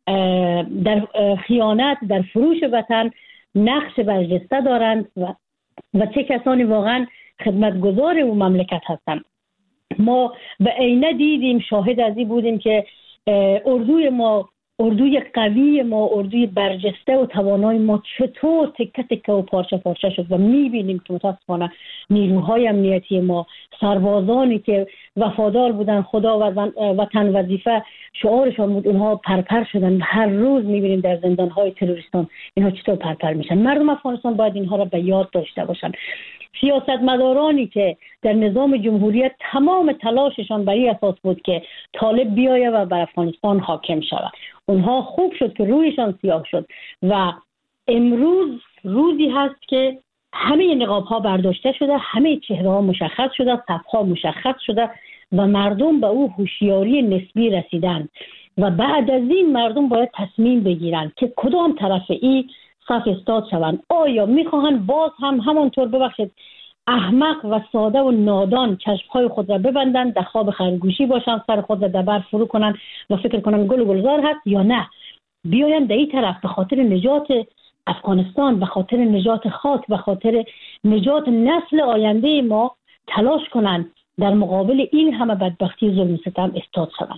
در خیانت، در فروش وطن نقش برجسته دارند و چه کسانی واقعا خدمتگزار اون مملکت هستند. ما به عینه دیدیم، شاهد از این بودیم که اردوی ما، اردوی قوی ما، اردوی برجسته و توانای ما چطور تکه تکه و پارچه پارچه شد و میبینیم که متاسفانه نیروهای امنیتی ما، سربازانی که وفادار بودن خدا و وطن وظیفه شعارشان بود، اونها پرپر شدن. هر روز میبینیم در زندانهای تروریستان اینها چطور پرپر میشن. مردم افغانستان باید اینها را به یاد داشته باشن. سیاستمدارانی که در نظام جمهوریت تمام تلاششان بر این اساس بود که طالب بیایه و بر افغانستان حاکم شود، اونها خوب شد که رویشان سیاه شد و امروز روزی هست که همه نقاب ها برداشته شده، همه چهره ها مشخص شده، صف ها مشخص شده و مردم به او هوشیاری نسبی رسیدن و بعد از این مردم باید تصمیم بگیرن که کدام طرف این صف استاد شوند. آیا میخواهند باز هم همانطور ببخشید احمق و ساده و نادان چشمهای خود را ببندند، در خواب خرگوشی باشند، سر خود را در بر فرو کنند و فکر کنند گل و گلزار هست، یا نه بیایند در این طرف به خاطر نجات افغانستان، به خاطر نجات خاک، به خاطر نجات نسل آینده ما تلاش کنند در مقابل این همه بدبختی ظلم ستم استاد شوند.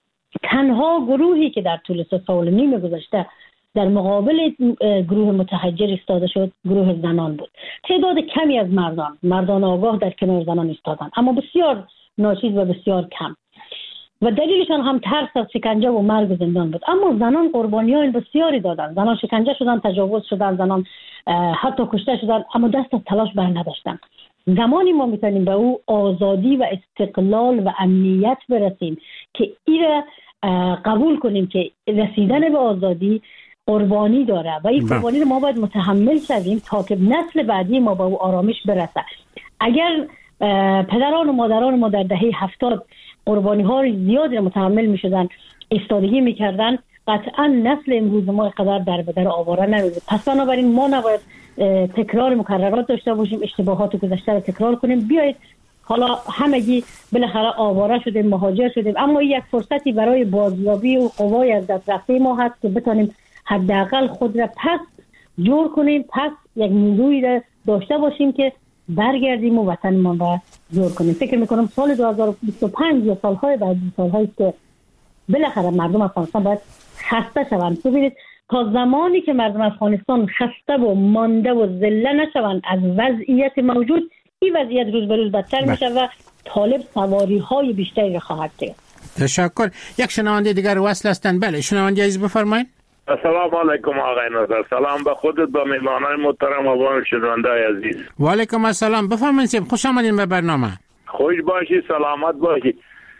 تنها گروهی که در طول 3 سال و نیم گذشته در مقابل گروه متحجر ایستاده شد گروه زنان بود. تعداد کمی از مردان آگاه در کنار زنان ایستادند، اما بسیار ناچیز و بسیار کم و دلیلشان هم ترس از شکنجه و مرگ و زندان بود. اما زنان قربانیان بسیاری دادند. زنان شکنجه شدند، تجاوز شدند، زنان حتی کشته شدند، اما دست از تلاش بر نداشتند. زمانی ما میتونیم به او آزادی و استقلال و امنیت برسیم که این قبول کنیم که رسیدن به آزادی قربانی داره و این قربانی رو ما باید متحمل شویم تا که نسل بعدی ما به او آرامش برسه. اگر پدران و مادران ما در دهه 70 قربانی ها زیادی متحمل می شدن، ایستادگی می کردن، قطعا نسل امروز ما قدر در بدر آواره نمیده. پس بنابراین ما نباید تکرار مکررات داشته باشیم، اشتباهات گذشته رو تکرار کنیم. بیایید حالا همگی بالاخره آواره شدیم، مهاجر شدیم، اما یک فرصتی برای بازیابی و قوای از دست رفته ما هست که بتونیم حداقل خود را پس جور کنیم، پس یک نیرویی را داشته باشیم که برگردیم و وطنمان را جور کنیم. فکر میکنم سال 2025 یا سالهای بعدی، سالهایی که بالاخره مردم افغانستان باید خسته شوند. ببینید تا زمانی که مردم افغانستان خسته و مانده و ذله نشوند از وضعیت موجود، این وضعیت روز به روز بدتر میشه و طالب سواری های بیشتری را خواهد کرد. تشکر. یک شنونده دیگر وصل هستند. بله شنونده عزیز بفرمایید. السلام علیکم آقای نظر. سلام به خودت، به مهمانان محترم و به شنونده عزیز. و علیکم السلام. بفرمایید. خوش آمدین به برنامه. خوش باشی، سلامت باشی.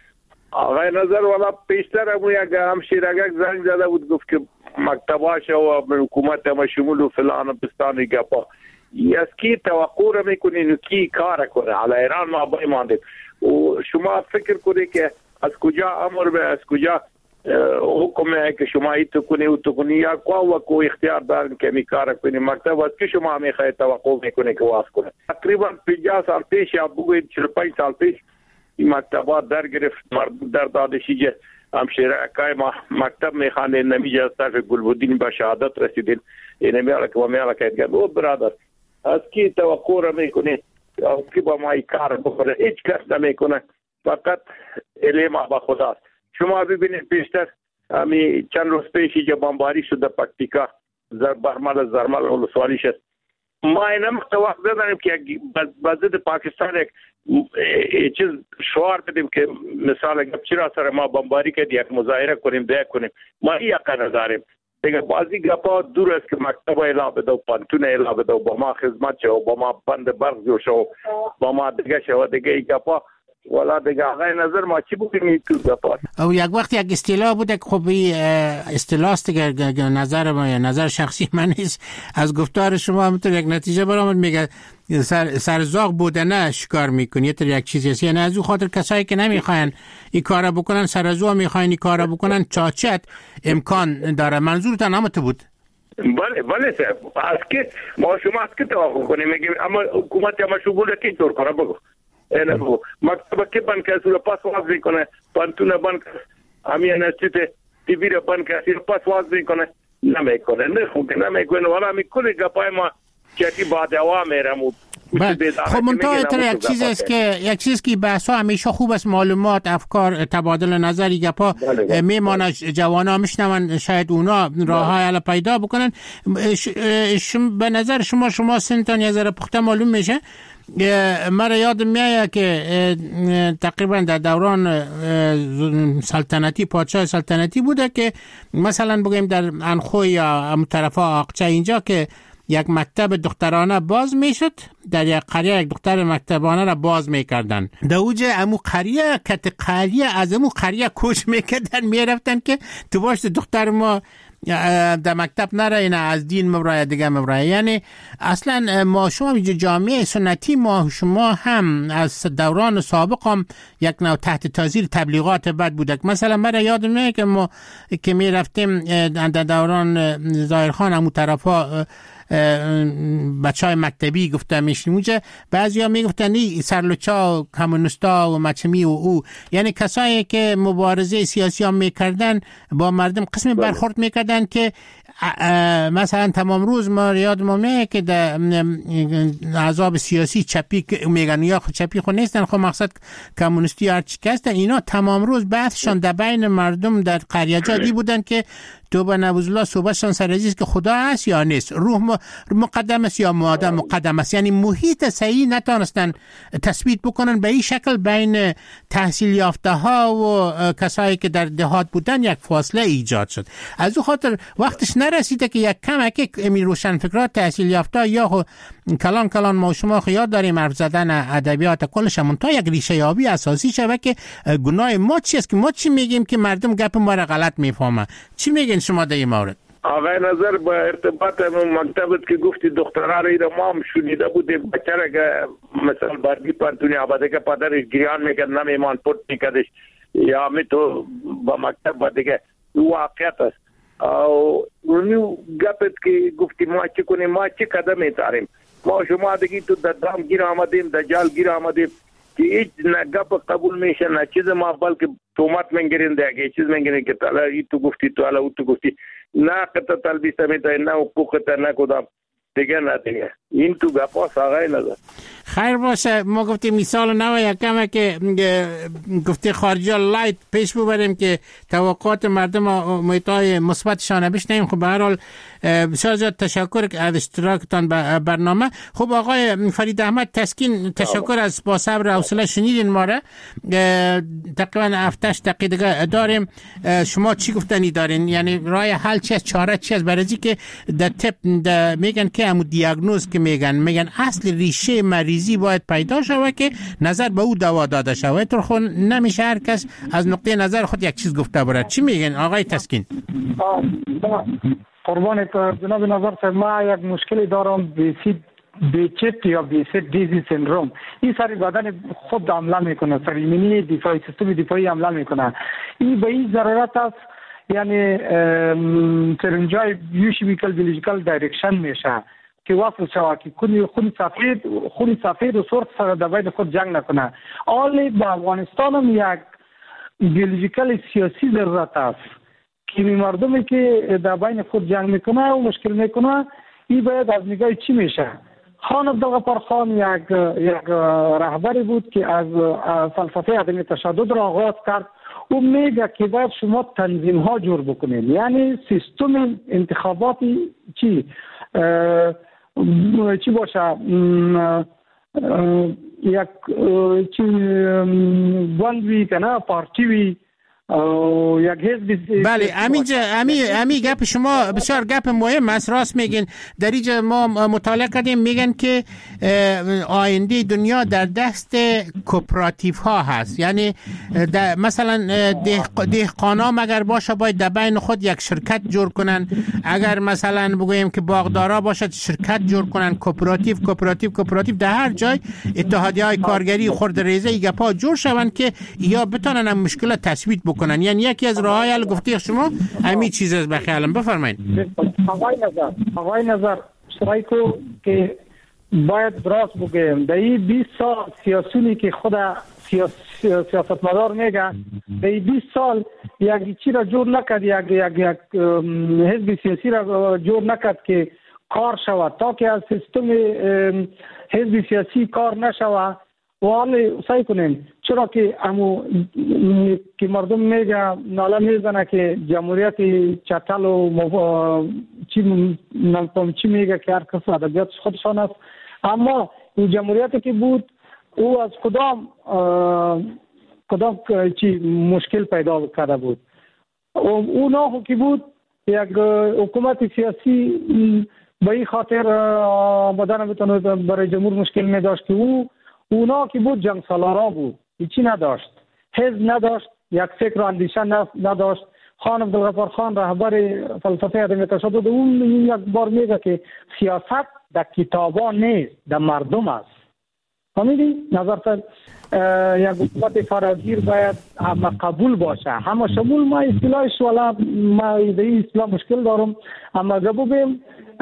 آقای نظر والا پیشتر همون یک همشیرگک زنگ زده بود، گفت که مکتباش و حکومت ما شمول و فلان و بستانی گپا از کی توقع را میکنین و کی کار کنه. علی ایران ما بای ماندیم و شما فکر کنید که از کجا امر به از کجا حکم ہے که شما ایتو کنی و تو کنی، یا کو اختیار دارن که می کار کنی. مکتب از که شما میخواهید توقع میکنه که واس کنه. تقریبا 50 سال پیش یا بگوید 45 سال پیش این مکتبات در گرفت، مردم در دادشی که همشیرکای ما مکتب میخوانده نمیجه از طرف گلبودین به شهادت رسیدین، اینه میاله که و میاله که ادگر او برادر از کی توقع را میکنه، از کی با ما ای کار بکنه. هیچ کس نمیکنه، فقط علم با خداست. شما ببینید پیشتر همی چند روز پیشی که بمباری شده پکتیکا زرمال ولسوالی شد، ما این هم وقت دادنیم که بزد پاکستان یک چیز شعار بدیم که مثال اگر چرا سر ما بمباری کرد یک مظاهره کنیم دیگه کنیم، ما این یقه نداریم دیگه. بعضی گپا دور است که مکتب اعلا بده و پانتون اعلا بده و با ما خدمت شو، با ما بند برق جو شو، با ما دیگه شو دیگه ای گپا ولا دیگه. آقای نظر ما چی بکنیم تو گپا؟ او یک وقت یک اصطلاح بوده که خب اصطلاح است دیگه، نظر ما یا نظر شخصی من نیست، از گفتار شما همونطور یک نتیجه برآمد، میگه سرزاق بودنه شکار میکنی، یک چیزی است. یعنی از اون خاطر کسایی که نمیخواین این کارا بکنن، سرزاق میخواین این کارا بکنن، چاچت امکان داره. منظورتان همت بود؟ بله صاحب. از که ما شما از که توقع کنیم میگیم اما حکومت یا مشغول کی طور کنه بگو. اینه بگو مکتب که بند که سور پاس واز میکنه، پانتون بند که همین انستیت تیوی رو بند که سور پاس واز میکنه، نمیکنه نمیکنه ولی همی کلی گپای ما چکی با دوام میرم. خب منتها یک چیز است که یک چیز که بحث ها همیشه خوب است، معلومات، افکار، تبادل نظری گپا میمانه، جوانا میشنون، شاید اونا راههای حل پیدا بکنن. به نظر شما سنتان یه ذره پخته معلوم میشه. مرا یادم میاد که تقریبا در دوران سلطنتی، پادشاه سلطنتی بوده که مثلا بگیم در انخوی یا طرف آقچه اینجا که یک مکتب دخترانه باز میشد، در یک قریه یک دختر مکتبانه را باز میکردن. دوجه امو قریه کت قریه از امو قریه کوچ میکردن، میرفتن که تو باش دختر ما در مکتب نره، اینه از دین مبرای دیگه مبرای. یعنی اصلا ما شما جامعه سنتی ما شما هم از دوران سابق هم یک نوع تحت تاثیر تبلیغات بد بودک. مثلا من یادم میاد که ما که میرفتیم در دوران ظاهرخان همون طرفا بچهای مکتبی گفتم میشیم اونجا، بعضیا میگفتن این سرلوچا کمونیستا و مچمی و او، یعنی کسایی که مبارزه سیاسی هم میکردن با مردم قسمی برخورد میکردن که مثلا تمام روز ما یادم میاد که در احزاب سیاسی چپی میگن یا چپی خود نیستن، خب مقصد کمونیستی هر چی که هستن، اینا تمام روز بحثشان در بین مردم در قریه جادی بودن که تو به نوزالله صحبتشان سرزیز که خدا هست یا نیست، روح مقدم است یا ماده مقدم است. یعنی محیط صحیح نتانستن تثبیت بکنن. به این شکل بین تحصیل یافته ها و کسایی که در دهات بودن یک فاصله ایجاد شد. از اون خاطر وقتش نرسیده که یک کمک امیر روشن فکرات تحصیل یافته یا کلان ما شما یاد داریم حرف زدن ادبیات کلش همون تا یک ریشه یابی اساسی شوه که گناه ما چی است، که ما چی میگیم که مردم گپ ما را غلط میفهمه. چی میگین شما در این مورد؟ آقای نظر با ارتباط مکتبت که گفتی دخترها را ما هم شنیده بودیم بچه را که مثلا بردی پانتونی آباده که پدرش گریان میکرد نمیمان پرد میکردش یا می تو با مکتب بده که واقعیت است اونیو گپت که گفتی ما چی کنیم ما چی قدم میتاریم ما شما دیگه تو دام گیر آمدیم دجال گیر آمدیم که هیچ نه گپ قبول میشه نه چیز ما بلکه تومت منگیرین دیگه چیز منگیرین که تعالی تو گفتی تو علاوه تو گفتی نه قطع تلبیس میتای نه حقوقت نه کدام دیگه نه دیگه این تو گپاس آقای نظر خیر باشه ما گفتیم مثال نوع یکمه که گفته خارجی لایت پیش ببریم که توقعات مردم محیطای مثبتشان بشنیم. خب به هر حال بسیار زیاد تشکر از اشتراکتان به برنامه. خب آقای فرید احمد تسکین تشکر از با صبر و حوصله شنیدین ما را. تقریبا 7 دقیقه داریم. شما چی گفتنی دارین؟ یعنی راه حل چی است؟ چاره چی است؟ برای که در تپ میگن که همون دیاگنوز که میگن اصل ریشه مریضی باید پیدا شود که نظر به او دوا داده شود. تو خود نمیشه هر کس از نقطه نظر خود یک چیز گفته برد. چی میگن آقای تسکین؟ قربان جناب نظر صاحب ما یک مشکلی دارم بیچت یا بیسید دیزی سندروم. این سری بدن خود حمله میکنه، سر ایمنی دفاعی سیستم دفاعی حمله میکنه. این به این ضرورت است یعنی سرنجای بیوشیمیکال بیولوژیکال دایرکشن میشه که وصل شود که خون سفید و سرخ سر در بین خود جنگ نکنه. آلی با افغانستان هم یک بیولوژیکال سیاسی ضرورت است که مردمی که در بین خود جنگ میکنه و مشکل میکنه این باید از نگاه چی میشه. خان عبدالغفار خان یک رهبری بود که از فلسفه عدم تشدد را آغاز کرد. او میگه که باید شما تنظیم ها جور بکنید، یعنی سیستم انتخاباتی چی باشه، یک چی گوندوی کنه پارتیوی یک حزب. بله امی گپ شما بسیار گپ مهم است. راست میگین. در اینجا ما مطالعه کردیم میگن که آینده دنیا در دست کوپراتیو ها هست. یعنی مثلا دهقانا اگر باشه باید در بین خود یک شرکت جور کنن. اگر مثلا بگوییم که باغدارا باشد شرکت جور کنن. کوپراتیو در هر جای اتحادیه‌های کارگری خرد ریزه گپا جور شوند که یا بتونن مشکل تثبیت بکنن. یعنی یکی از راه‌های حل گفته شما همین چیز است. بخیالم بفرمایید. آقای نظر شرایطو که باید درست بگیم در این 20 سال سیاسونی که خود سیاستمدار میگه در این 20 سال یک چی را جور نکرد، یک حزب سیاسی را جور نکرد که کار شود تا که از سیستم حزب سیاسی کار نشود. و حالا سعی کنیم چرا که که مردم میگه ناله میزنه که جمهوریت چتل و چی میگه که هر کس ادبیات خودشان است، اما این جمهوریتی که بود او از کدام چی مشکل پیدا کرده بود. اونا که بود یک حکومت سیاسی به این خاطر بدن بتونه برای جمهور مشکل می داشت که اونا که بود جنگ سالارا بود، هیچی نداشت، حزب نداشت، یک فکر و اندیشه نداشت. خان عبدالغفار خان رهبر فلسفه عدم تشدد اون یک بار میگه که سیاست در کتابا نیست، در مردم است. فهمیدی؟ نظر سر یک حکومت فراگیر باید همه قبول باشه، همه شمول. ما اصطلاحش والا ما در این اصطلاح مشکل دارم، اما بگیم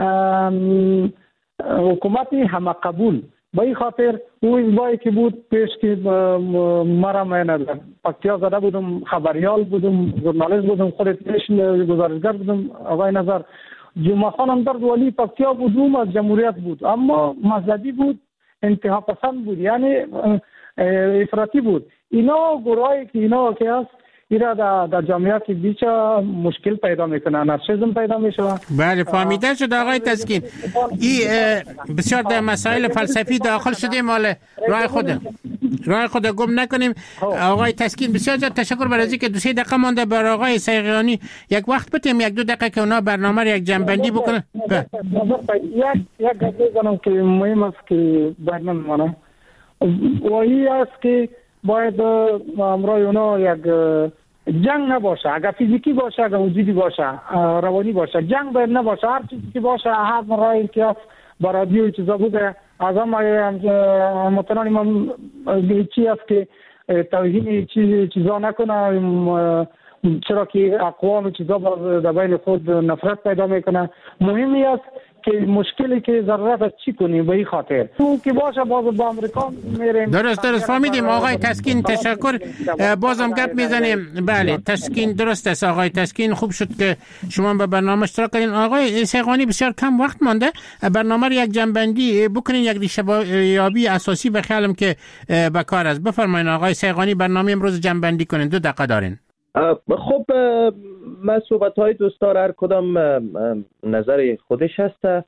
حکومت همه قبول. با این خاطر او ازبایی که بود پیش که مرا من پکتیا زده بودم، خبریال بودم، ژورنالیست بودم، خود پیش گزارشگر بودم. آقای نظر جمعه خانم در ولی پکتیا بودم، از جمهوریت بود، اما مذهبی بود، انتها پسند بود، یعنی افراطی بود. اینا گروهی که اینا که هست ایرا در جامعه بیچه مشکل پیدا میکنه، انارشیسم پیدا میشه. بله فهمیده شد آقای تسکین. این بسیار در مسائل فلسفی داخل شده، مال راه خود گم نکنیم. آقای تسکین بسیار زیاد تشکر برای اینکه 2-3 دقیقه مونده برای آقای سیغیانی یک وقت بتیم 1-2 دقیقه که اونا برنامه رو یک جنبندی بکنه. یک گفتم که مهم است که برنامه منه و این است که باید امروز اونا یک جنگ نباشه، اگر فیزیکی باشه، اگر وجودی باشه، روانی باشه، جنگ باید نباشه. هر چیزی که باشه، هر رای امتیاز با رادیو چیزا بوده. از هم مطمئن من چی است که توهین چیزا نکنه، چرا که اقوام چیزا در بین خود نفرت پیدا میکنه. مهمی است که مشکلی که ضرورت است چی کنیم. به این خاطر تو که باشه باز با امریکا میریم. درست فهمیدیم آقای تسکین. تشکر. بازم گپ میزنیم. بله تسکین درست است آقای تسکین. خوب شد که شما به برنامه اشتراک کردین. آقای سیغانی بسیار کم وقت مانده، برنامه رو یک جنبندی بکنین، یک ریشه یابی اساسی به خیالم که به کار است. بفرمایید آقای سیغانی، برنامه امروز جنبندی کنین، 2 دقیقه دارین. خب من صحبت‌های دوستان هر کدام نظر خودش هست،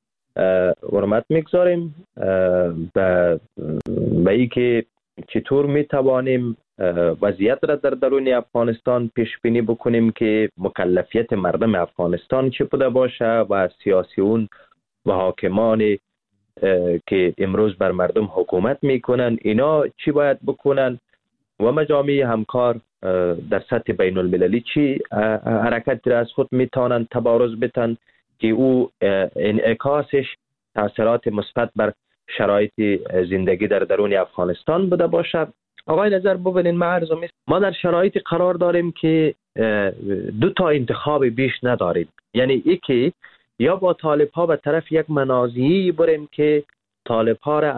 حرمت میگذاریم به ای که چطور میتوانیم وضعیت را در درون افغانستان پیش بینی بکنیم که مکلفیت مردم افغانستان چه بوده باشه و سیاسیون و حاکمان که امروز بر مردم حکومت میکنن اینا چی باید بکنن و مجامع همکار در سطح بین المللی چی حرکت را از خود میتونن تبارز بتن که او انعکاسش تاثیرات مثبت بر شرایط زندگی در درون افغانستان بوده باشه. آقای نظر ببینین، ما در شرایطی قرار داریم که 2 تا انتخاب بیش نداریم. یعنی یکی یا با طالب ها به طرف یک منازعی بریم که طالب ها را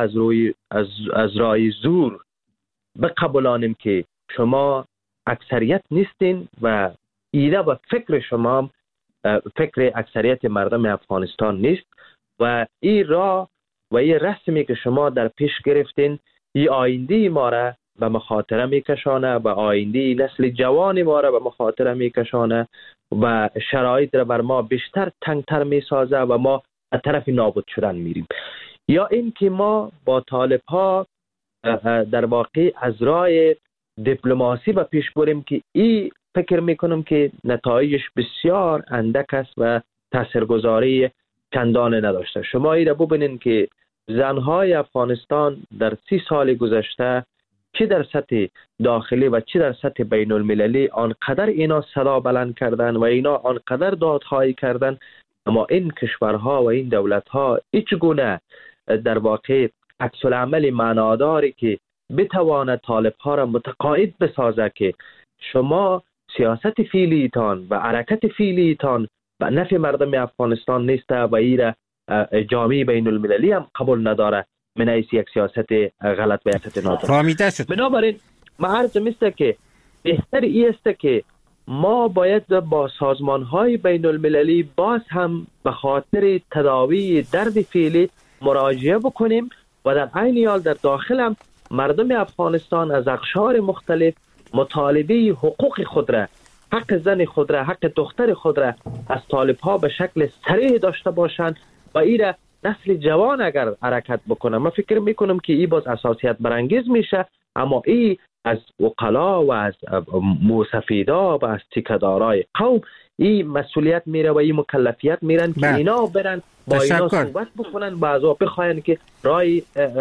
از رای زور بقبولانیم که شما اکثریت نیستین و ایده و فکر شما فکر اکثریت مردم افغانستان نیست و این راه و این رسمی که شما در پیش گرفتین این آینده ما را به مخاطره میکشانه و آینده نسل جوان ما را به مخاطره میکشانه و شرایط را بر ما بیشتر تنگتر میسازه و ما از طرف نابود شدن میریم. یا این که ما با طالب ها در واقع از راه دیپلماسی به پیش بریم که این فکر میکنم که نتایجش بسیار اندک است و تاثیرگذاری چندان نداشته. شما این را ببینید که زنهای افغانستان در 30 سال گذشته چه در سطح داخلی و چه در سطح بین المللی آنقدر اینا صدا بلند کردن و اینا آنقدر دادخواهی کردن، اما این کشورها و این دولتها هیچ گونه در واقع عکس العمل معناداری که بتواند طالب ها را متقاعد بسازه که شما سیاست فعلیتان و حرکت فعلیتان به نفع مردم افغانستان نیست و ایره جامعه بین المللی هم قبول نداره من حیث یک سیاست غلط و سیاست نادرست. فهمیده شد. بنابراین معرض است که بهتر است که ما باید با سازمان های بین المللی باز هم به خاطر تداوی درد فعلی مراجعه بکنیم و در عین حال در داخل هم مردم افغانستان از اقشار مختلف مطالبه حقوق خود را، حق زن خود را، حق دختر خود را از طالب ها به شکل صریح داشته باشند و این نسل جوان اگر حرکت بکنه من فکر میکنم که این باز اساسیت برانگیز میشه، اما این از وکلا و از موسفیدا و از تیکدارای قوم این مسئولیت میره و این مکلفیت میرن که اینا برن با اینا صحبت بکنن، بعضا بخواین که رای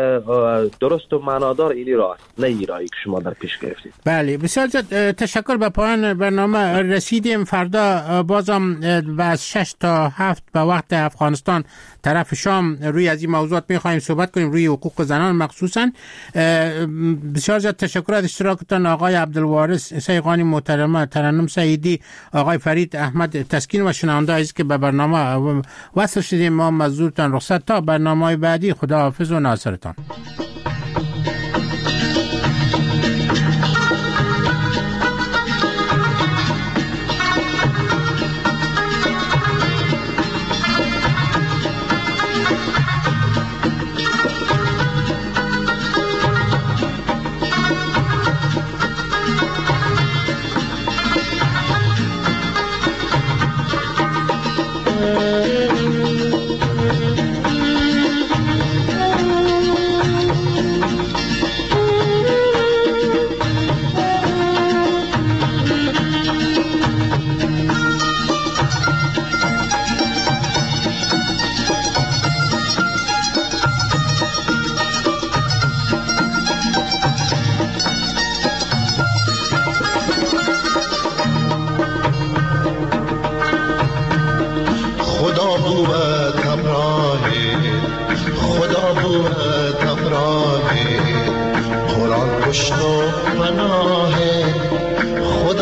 درست و معنادار اینی راه نه این راهی که شما در پیش گرفتید. بله بسیار تشکر. به پایان برنامه رسیدیم. فردا بازم از 6 تا 7 به وقت افغانستان طرف شام روی از این موضوعات میخوایم صحبت کنیم، روی حقوق زنان مخصوصا. بسیار زیاد تشکر از اشتراکتان آقای عبدالوارث سیغانی محترم، ترنم سعیدی، آقای فرید احمد تسکین و شنونده عزیز که به برنامه وصل شدیم. ما مزدورتان رخصت تا برنامه بعدی. خدا حافظ و ناصرتان.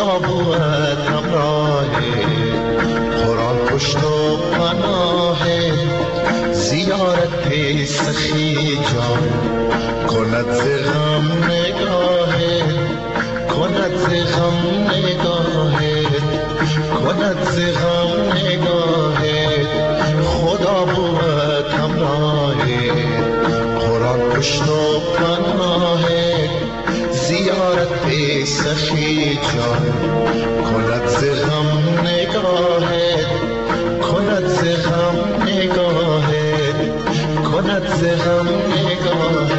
خدا بود همراه، قرآن پشت و پناه، زیارت سخی جان کند ز غم نگاه، کند ز غم نگاه، کند ز غم نگاه، خدا بود همراه، قرآن پشت و پناه، زیارت سخی جان کند ز غم نگاه، کند ز غم نگاه، کند ز غم نگاه.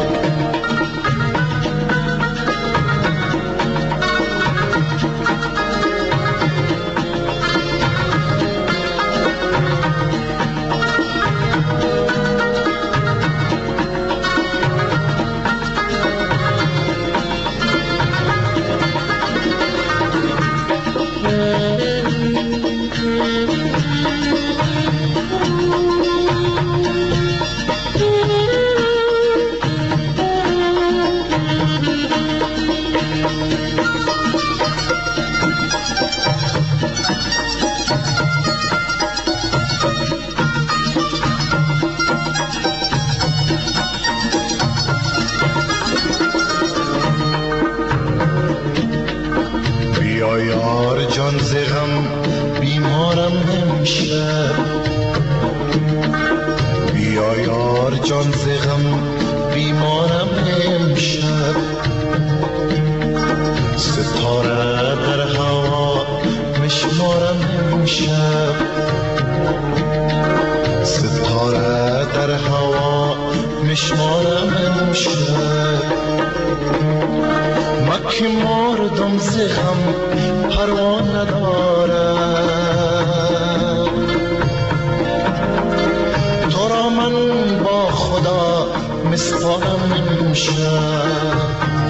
جان ز غم بیمارم امشب، بیا یار جان ز غم بیمارم امشب، ستاره در هوا مشمارم امشب، ستاره در هوا مشمارم امشب، مکه مردم ز غم پروا ندارم، تو را من با خدا مسپارم امشب،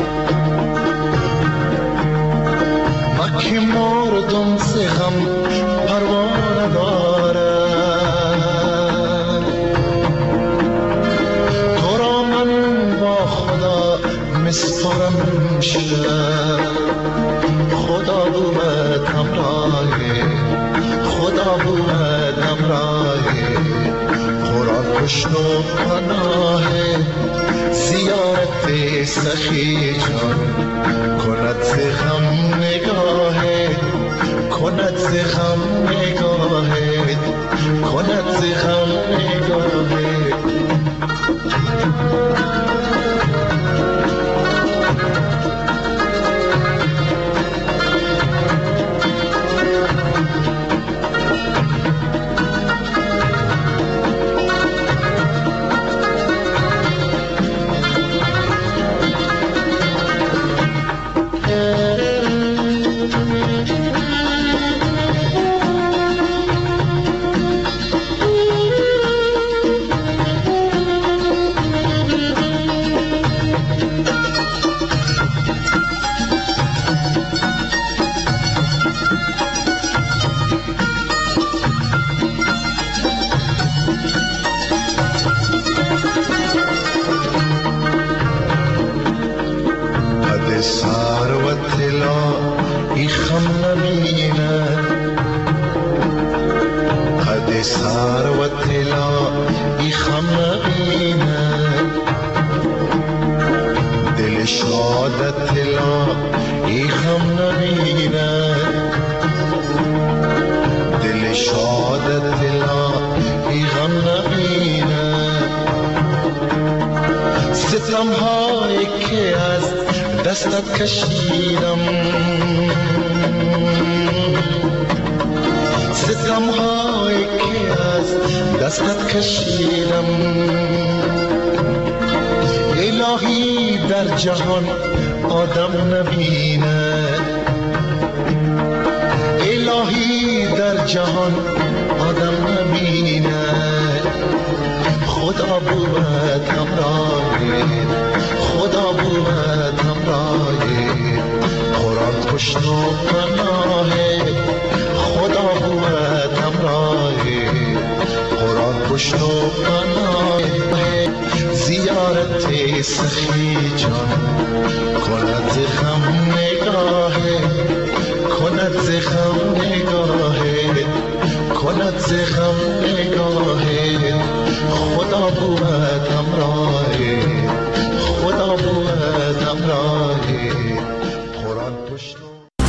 مکه مردم ز غم پروا ندارم، تو را من با خدا مسپارم امشب، خدا بود همراه، خدا بود همراه، قرآن پشت و پناه، زیارت سخی جان کند ز غم نگاه، کند ز غم نگاه، کند ز غم نگاه. ستم‌هایی که از دستت کشیدم، ستم‌هایی که از دستت کشیدم، الهی در جهان آدم نبیند، الهی در جهان آدم نبیند، خدا بود همراه، خدا بود همراه، قرآن پشت و پناه، خدا بود همراه، قرآن پشت و پناه، زیارت سخی جان کند ز غم نگاه، ز غم